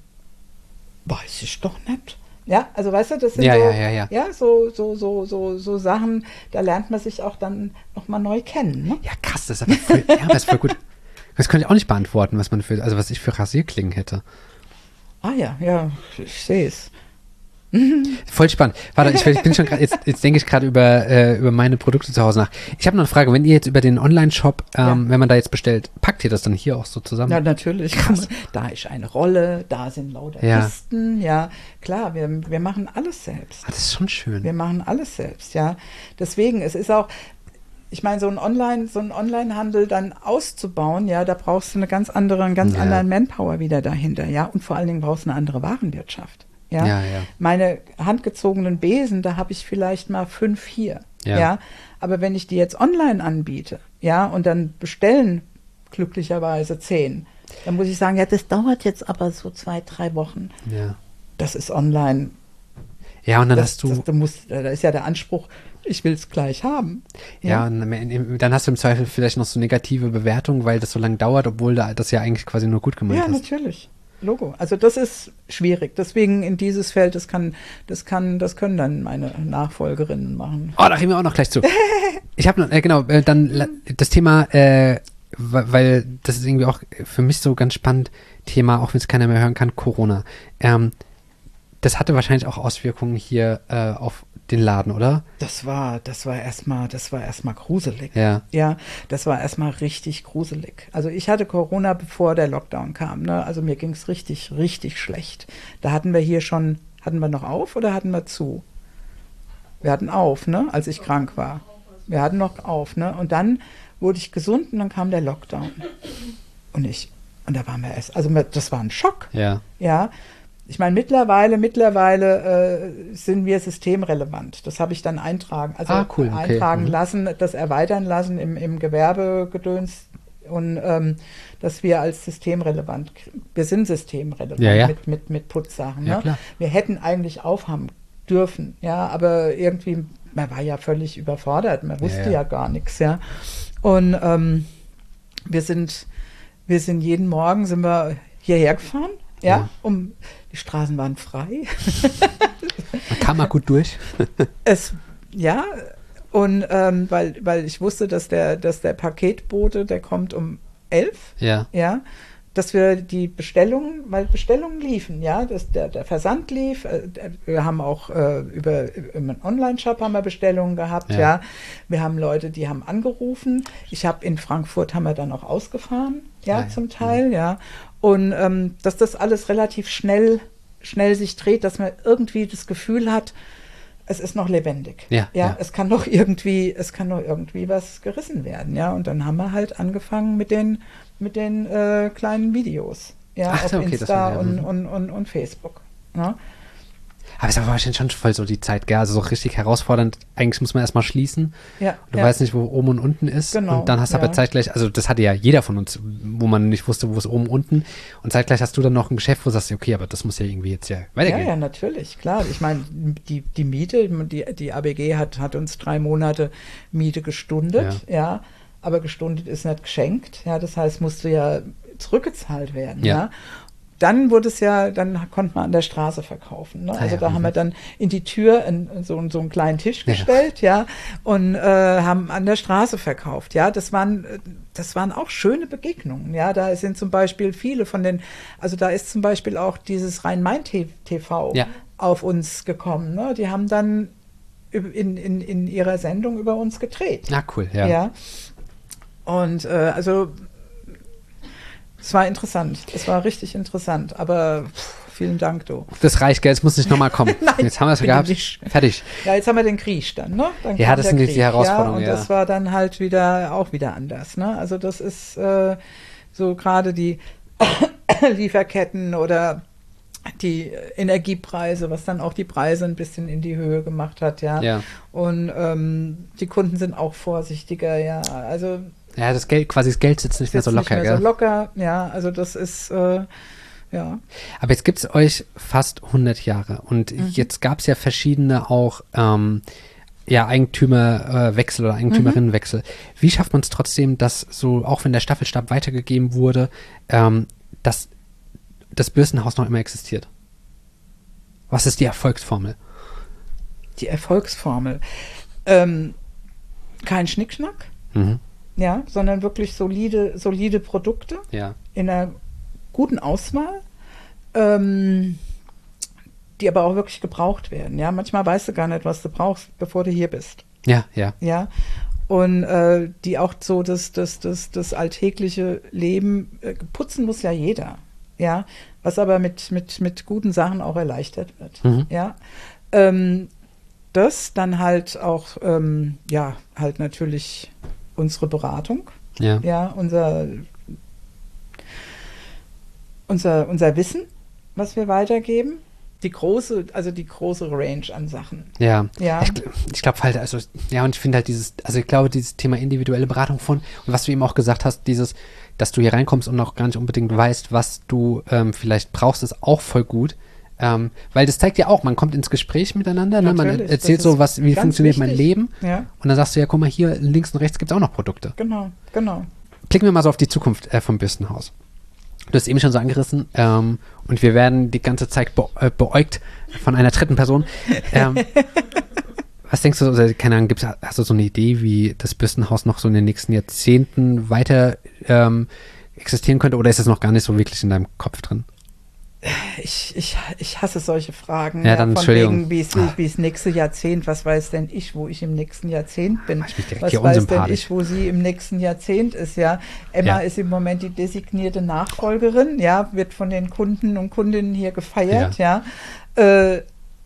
Weiß ich doch nicht. Ja, also weißt du, das sind Ja, so, ja, ja, ja. ja, so, so, so, so, so Sachen, da lernt man sich auch dann nochmal neu kennen. Ne? ja, krass, das ist aber voll, ja, das ist voll gut. Das könnte ich auch nicht beantworten, was man für, also was ich für Rasierklingen hätte. Ah ja, ja, ich sehe es. Voll spannend. Warte, ich, ich bin schon gerade, jetzt, jetzt denke ich gerade über, äh, über meine Produkte zu Hause nach. Ich habe noch eine Frage, wenn ihr jetzt über den Online-Shop, ähm, Ja. wenn man da jetzt bestellt, packt ihr das dann hier auch so zusammen? Ja, natürlich. Krass. Da ist eine Rolle, da sind lauter Ja. Kisten, ja, klar, wir, wir machen alles selbst. Ah, das ist schon schön. Wir machen alles selbst, ja. Deswegen, es ist auch, ich meine, so ein Online, so ein Online-Handel dann auszubauen, ja, da brauchst du eine ganz andere, einen ganz Ja. anderen Manpower wieder dahinter, ja. Und vor allen Dingen brauchst du eine andere Warenwirtschaft. Ja, Ja, ja. Meine handgezogenen Besen, da habe ich vielleicht mal fünf hier. Ja. Ja. Aber wenn ich die jetzt online anbiete, ja, und dann bestellen glücklicherweise zehn, dann muss ich sagen, ja, das dauert jetzt aber so zwei, drei Wochen. Ja. Das ist online. Ja, und dann Das, hast du, das, du musst, da ist ja der Anspruch, ich will es gleich haben. ja, und im- im- dann hast du im Zweifel vielleicht noch so negative Bewertungen, weil das so lange dauert, obwohl da das ja eigentlich quasi nur gut gemeint Ja, ist. natürlich. Logo. Also das ist schwierig. Deswegen in dieses Feld, das kann, das kann, das können dann meine Nachfolgerinnen machen. Oh, da reden wir auch noch gleich zu. Ich habe noch, äh, genau, äh, dann la- das Thema, äh, wa- weil das ist irgendwie auch für mich so ganz spannend, Thema, auch wenn es keiner mehr hören kann, Corona. Ähm, das hatte wahrscheinlich auch Auswirkungen hier äh, auf den Laden, oder? Das war, das war erstmal, das war erstmal gruselig. Ja. Ja, das war erstmal richtig gruselig. Also ich hatte Corona, bevor der Lockdown kam. Ne? Also mir ging es richtig, richtig schlecht. Da hatten wir hier schon, hatten wir noch auf oder hatten wir zu? Wir hatten auf, ne, als ich krank war. Wir hatten noch auf, ne? Und dann wurde ich gesund und dann kam der Lockdown. Und ich, und da waren wir erst, also das war ein Schock. Ja. Ja, ich meine, mittlerweile, mittlerweile äh, sind wir systemrelevant. Das habe ich dann eintragen, also Ah, cool, okay. eintragen Mhm. lassen, das erweitern lassen im, im Gewerbegedöns und ähm, dass wir als systemrelevant, wir sind systemrelevant Ja, ja. Mit, mit, mit Putzsachen. Ja, Ne? klar. Wir hätten eigentlich aufhaben dürfen, ja, aber irgendwie, man war ja völlig überfordert, man wusste ja. ja, gar nichts, ja. Und ähm, wir sind, wir sind jeden Morgen sind wir hierher gefahren, ja, Ja. um die Straßen waren frei. Man kam mal gut durch. Es, ja, und ähm, weil, weil ich wusste, dass der, dass der Paketbote, der kommt um elf, Ja. ja, dass wir die Bestellungen, weil Bestellungen liefen, ja, dass der, der Versand lief, äh, der, wir haben auch äh, über, über einen Online-Shop haben wir Bestellungen gehabt, Ja. ja. Wir haben Leute, die haben angerufen. Ich habe in Frankfurt haben wir dann auch ausgefahren, ja, Ah, ja. zum Teil, ja. Und ähm, dass das alles relativ schnell, schnell sich dreht, dass man irgendwie das Gefühl hat, es ist noch lebendig. Ja, ja, ja. es kann doch irgendwie, es kann doch irgendwie was gerissen werden, ja. Und dann haben wir halt angefangen mit den, mit den äh, kleinen Videos, ja, Ach so, auf okay, das Insta war ja, und, mhm. und, und, und Facebook. Ne? Aber es ist aber wahrscheinlich schon voll so die Zeit, gell? Also so richtig herausfordernd. Eigentlich muss man erstmal schließen. Ja, Du ja. weißt nicht, wo oben und unten ist. Genau, Und dann hast du ja. aber zeitgleich, also das hatte ja jeder von uns, wo man nicht wusste, wo es oben und unten. Und zeitgleich hast du dann noch ein Geschäft, wo du sagst, okay, aber das muss ja irgendwie jetzt ja Ja, weitergehen. ja, natürlich, klar. Ich meine, die, die Miete, die, die A B G hat, hat uns drei Monate Miete gestundet, ja. ja, aber gestundet ist nicht geschenkt, ja, das heißt, musste ja zurückgezahlt werden, Ja. ja. Dann wurde es ja, dann konnte man an der Straße verkaufen. Ne? Ah, Also ja, da mhm. haben wir dann in die Tür in, in so, so einen kleinen Tisch Ja. gestellt, ja, und äh, haben an der Straße verkauft. Ja, das waren, äh, das waren auch schöne Begegnungen. Ja, da sind zum Beispiel viele von den, also da ist zum Beispiel auch dieses Rhein-Main-T V Ja. auf uns gekommen. Ne? Die haben dann üb- in, in, in ihrer Sendung über uns gedreht. Na, cool, ja. Ja. Und äh, also es war interessant. Es war richtig interessant. Aber pff, vielen Dank, du. Das reicht, gell? Es muss nicht nochmal kommen. Nein, jetzt haben wir es bitte gehabt. nicht. Fertig. Ja, jetzt haben wir den Krieg dann, ne? Dann Ja, kam das der sind die Krieg, Herausforderungen, ja. Und ja. das war dann halt wieder auch wieder anders, ne? Also das ist äh, so gerade die Lieferketten oder die Energiepreise, was dann auch die Preise ein bisschen in die Höhe gemacht hat, ja. Ja. Und ähm, die Kunden sind auch vorsichtiger, ja. Also Ja, das Geld, quasi das Geld sitzt nicht mehr sitzt so locker, nicht mehr gell? so locker, ja. Also das ist äh, ja. Aber jetzt gibt es euch fast hundert Jahre und Mhm. jetzt gab es ja verschiedene auch ähm, ja, Eigentümerwechsel oder Eigentümerinnenwechsel. Wie schafft man es trotzdem, dass so, auch wenn der Staffelstab weitergegeben wurde, ähm, dass das Bürstenhaus noch immer existiert? Was ist die Erfolgsformel? Die Erfolgsformel. Ähm, kein Schnickschnack, Mhm. ja, sondern wirklich solide, solide Produkte Ja. in einer guten Auswahl, ähm, die aber auch wirklich gebraucht werden. Ja, manchmal weißt du gar nicht, was du brauchst, bevor du hier bist. Ja, ja. Ja, und äh, die auch so das, das, das, das alltägliche Leben, äh, putzen muss ja jeder. Ja, was aber mit, mit, mit guten Sachen auch erleichtert wird. Mhm. Ja, ähm, das dann halt auch, ähm, ja, halt natürlich unsere Beratung, Ja. ja, unser, unser, unser Wissen, was wir weitergeben, die große, also die große Range an Sachen. Ja, Ja. ich, gl- ich glaube halt, also, ja, und ich finde halt dieses, also ich glaube, dieses Thema individuelle Beratung von, und was du eben auch gesagt hast, dieses, dass du hier reinkommst und auch gar nicht unbedingt weißt, was du ähm, vielleicht brauchst, ist auch voll gut. Ähm, weil das zeigt ja auch, man kommt ins Gespräch miteinander, ne? Man Natürlich, erzählt das so, ist was, wie ganz funktioniert mein wichtig. Leben, Ja, und dann sagst du, ja, guck mal, hier links und rechts gibt es auch noch Produkte. genau, genau. Blicken wir mal so auf die Zukunft äh, vom Bürstenhaus. Du hast eben schon so angerissen, ähm, und wir werden die ganze Zeit be äh, beäugt von einer dritten Person. Ähm, was denkst du, also, keine Ahnung, gibt's, hast du so eine Idee, wie das Bürstenhaus noch so in den nächsten Jahrzehnten weiter ähm, existieren könnte, oder ist das noch gar nicht so wirklich in deinem Kopf drin? Ich, ich, ich hasse solche Fragen. Ja, dann von Entschuldigung. wegen, wie es Ah. wie es nächste Jahrzehnt, was weiß denn ich, wo ich im nächsten Jahrzehnt bin? Mach ich mich direkt Was hier weiß denn unsympathisch. ich, wo sie im nächsten Jahrzehnt ist, ja? Emma Ja. ist im Moment die designierte Nachfolgerin, ja, wird von den Kunden und Kundinnen hier gefeiert, ja. Äh,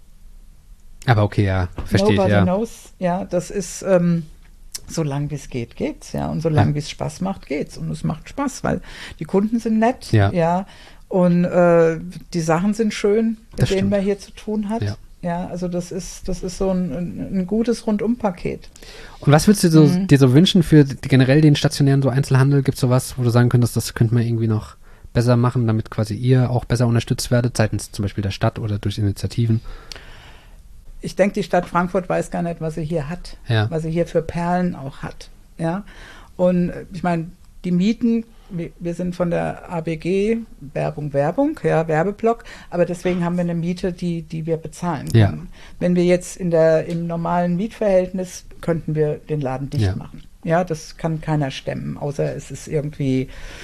Aber okay, ja, verstehe ich, Nobody ja. knows, ja, das ist, ähm, solange wie es geht, geht's, ja. Und solange Ja. wie es Spaß macht, geht's. Und es macht Spaß, weil die Kunden sind nett, Ja. ja. Und äh, die Sachen sind schön, mit Das denen stimmt. man hier zu tun hat. Ja. Ja, also das ist, das ist so ein, ein, ein gutes Rundumpaket. Und was würdest du so, Mhm. dir so wünschen für die, generell den stationären so Einzelhandel? Gibt es sowas, wo du sagen könntest, das könnte man irgendwie noch besser machen, damit quasi ihr auch besser unterstützt werdet, seitens zum Beispiel der Stadt oder durch Initiativen? Ich denke, die Stadt Frankfurt weiß gar nicht, was sie hier hat, Ja. was sie hier für Perlen auch hat. Ja, und äh, ich meine, die Mieten, wir, wir sind von der A B G, Werbung, Werbung, ja, Werbeblock, aber deswegen haben wir eine Miete, die, die wir bezahlen können. Ja. Wenn wir jetzt in der, im normalen Mietverhältnis, könnten wir den Laden dicht Ja. machen. Ja, das kann keiner stemmen, außer es ist irgendwie,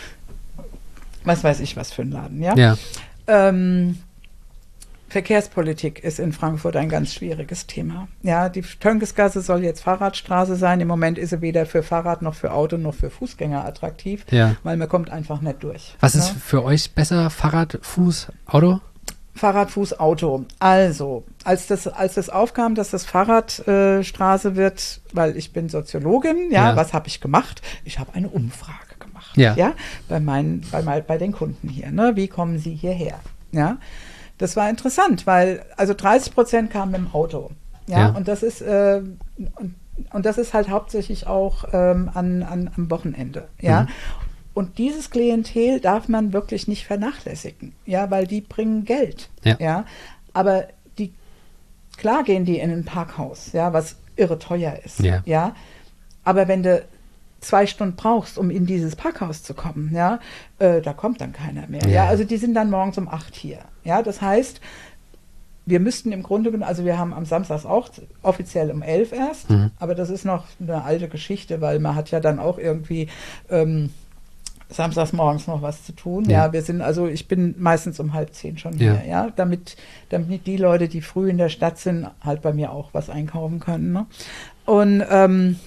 was weiß ich, was für ein Laden, ja. Ja, Ähm, Verkehrspolitik ist in Frankfurt ein ganz schwieriges Thema. Ja, die Töngesgasse soll jetzt Fahrradstraße sein. Im Moment ist sie weder für Fahrrad noch für Auto noch für Fußgänger attraktiv, ja. weil man kommt einfach nicht durch. Was ist Ja? für euch besser? Fahrrad, Fuß, Auto? Fahrrad, Fuß, Auto. Also, als das, als das aufkam, dass das Fahrradstraße äh, Straße wird, weil ich bin Soziologin, ja, Ja. was habe ich gemacht? Ich habe eine Umfrage gemacht, Ja. ja, bei meinen, bei, mein- bei den Kunden hier, ne? Wie kommen sie hierher? Ja, das war interessant, weil, also dreißig Prozent kamen mit dem Auto, ja, Ja. und das ist, äh, und, und das ist halt hauptsächlich auch ähm, an, an, am Wochenende, ja. Mhm. Und dieses Klientel darf man wirklich nicht vernachlässigen, ja, weil die bringen Geld, Ja. ja. Aber die, klar gehen die in ein Parkhaus, ja, was irre teuer ist, Ja. ja. Aber wenn du zwei Stunden brauchst, um in dieses Parkhaus zu kommen, ja, äh, da kommt dann keiner mehr, ja. Ja. Also die sind dann morgens um acht hier, ja. Das heißt, wir müssten im Grunde genommen, also wir haben am Samstag auch offiziell um elf erst, Mhm. aber das ist noch eine alte Geschichte, weil man hat ja dann auch irgendwie ähm, samstags morgens noch was zu tun. Ja. Ja. wir sind, also ich bin meistens um halb zehn schon Ja. hier, ja, damit, damit die Leute, die früh in der Stadt sind, halt bei mir auch was einkaufen können. Ne? Und ähm,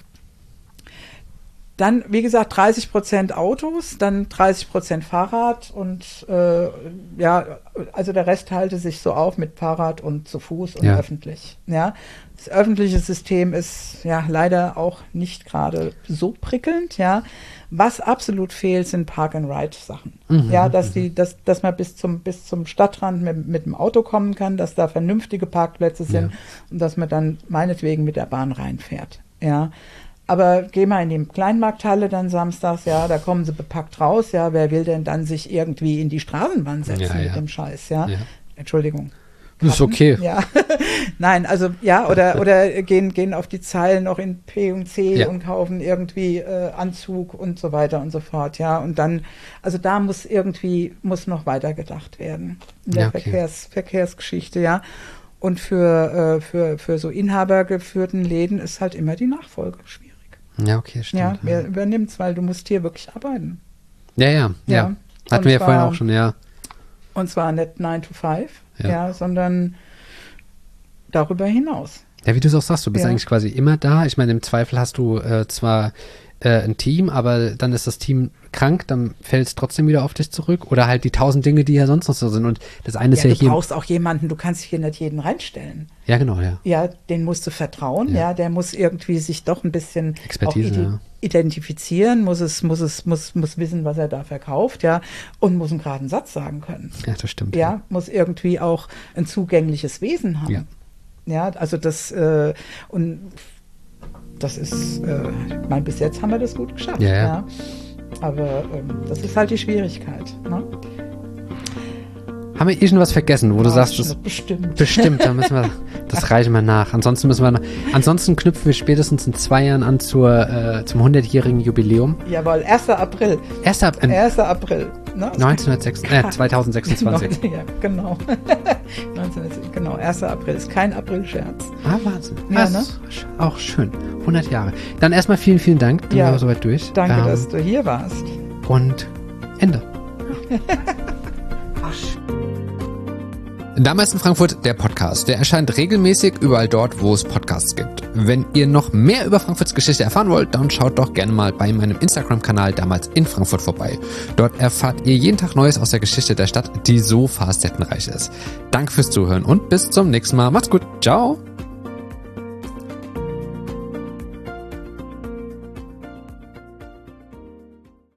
dann, wie gesagt, dreißig Prozent Autos, dann dreißig Prozent Fahrrad und äh, ja, also der Rest halte sich so auf mit Fahrrad und zu Fuß und Ja. öffentlich. Ja, das öffentliche System ist ja leider auch nicht gerade so prickelnd. Ja, was absolut fehlt, sind Park-and-Ride-Sachen. Mhm, Ja, dass die, dass, dass man bis zum bis zum Stadtrand mit, mit dem Auto kommen kann, dass da vernünftige Parkplätze sind Ja. und dass man dann meinetwegen mit der Bahn reinfährt. Ja. Aber geh mal in die Kleinmarkthalle dann samstags, ja, da kommen sie bepackt raus, ja, wer will denn dann sich irgendwie in die Straßenbahn setzen Ja, mit ja. dem Scheiß, ja? Ja. Entschuldigung. Das ist okay. Ja, nein, also ja, oder oder gehen gehen auf die Zeilen noch in P und C Ja. und kaufen irgendwie äh, Anzug und so weiter und so fort, ja, und dann, also da muss irgendwie, muss noch weiter gedacht werden in der Ja, okay. Verkehrs, Verkehrsgeschichte, ja. Und für, äh, für, für so inhabergeführten Läden ist halt immer die Nachfolge schwierig. Ja, okay, stimmt. Ja, wer übernimmt's, weil du musst hier wirklich arbeiten. ja, ja, ja. Ja. Hatten Und wir ja vorhin zwar- auch schon, ja. Und zwar nicht nine to five, Ja. ja, sondern darüber hinaus. Ja, wie du es auch sagst, du bist Ja. eigentlich quasi immer da. Ich meine, im Zweifel hast du äh, zwar äh, ein Team, aber dann ist das Team krank, dann fällt es trotzdem wieder auf dich zurück. Oder halt die tausend Dinge, die ja sonst noch so sind. Und das eine ist Ja, ja du hier. brauchst auch jemanden, du kannst hier nicht jeden reinstellen. Ja, genau, ja. Ja, den musst du vertrauen, Ja. ja, der muss irgendwie sich doch ein bisschen Expertise, auch ide ja. identifizieren, muss es, muss es, muss, muss wissen, was er da verkauft, ja, und muss einen geraden Satz sagen können. Ja, das stimmt. Ja, muss irgendwie auch ein zugängliches Wesen haben. Ja. Ja, also das, äh, und das ist, äh, ich meine, bis jetzt haben wir das gut geschafft. Ja, ja. Aber ähm, das ist halt die Schwierigkeit. Ne? Haben wir irgendwas vergessen, wo du sagst, das bestimmt. bestimmt, da müssen wir, das reichen wir nach. Ansonsten müssen wir, noch- ansonsten knüpfen wir spätestens in zwei Jahren an zur, äh, zum hundertjährigen Jubiläum. Jawohl, erster April. Erst ab äh, erster April. Ne? neunzehnhundertsechs, äh, zweitausendsechsundzwanzig. Ja, genau. neunzehnhundertsechzig, genau, erster April. Ist kein Aprilscherz. Ah, Wahnsinn. Ja, Das ne? ist auch schön. hundert Jahre. Dann erstmal vielen, vielen Dank. Dann Ja. sind wir soweit durch. Danke, Ähm, dass du hier warst. Und Ende. Damals in Frankfurt, der Podcast. Der erscheint regelmäßig überall dort, wo es Podcasts gibt. Wenn ihr noch mehr über Frankfurts Geschichte erfahren wollt, dann schaut doch gerne mal bei meinem Instagram-Kanal Damals in Frankfurt vorbei. Dort erfahrt ihr jeden Tag Neues aus der Geschichte der Stadt, die so facettenreich ist. Danke fürs Zuhören und bis zum nächsten Mal. Macht's gut. Ciao.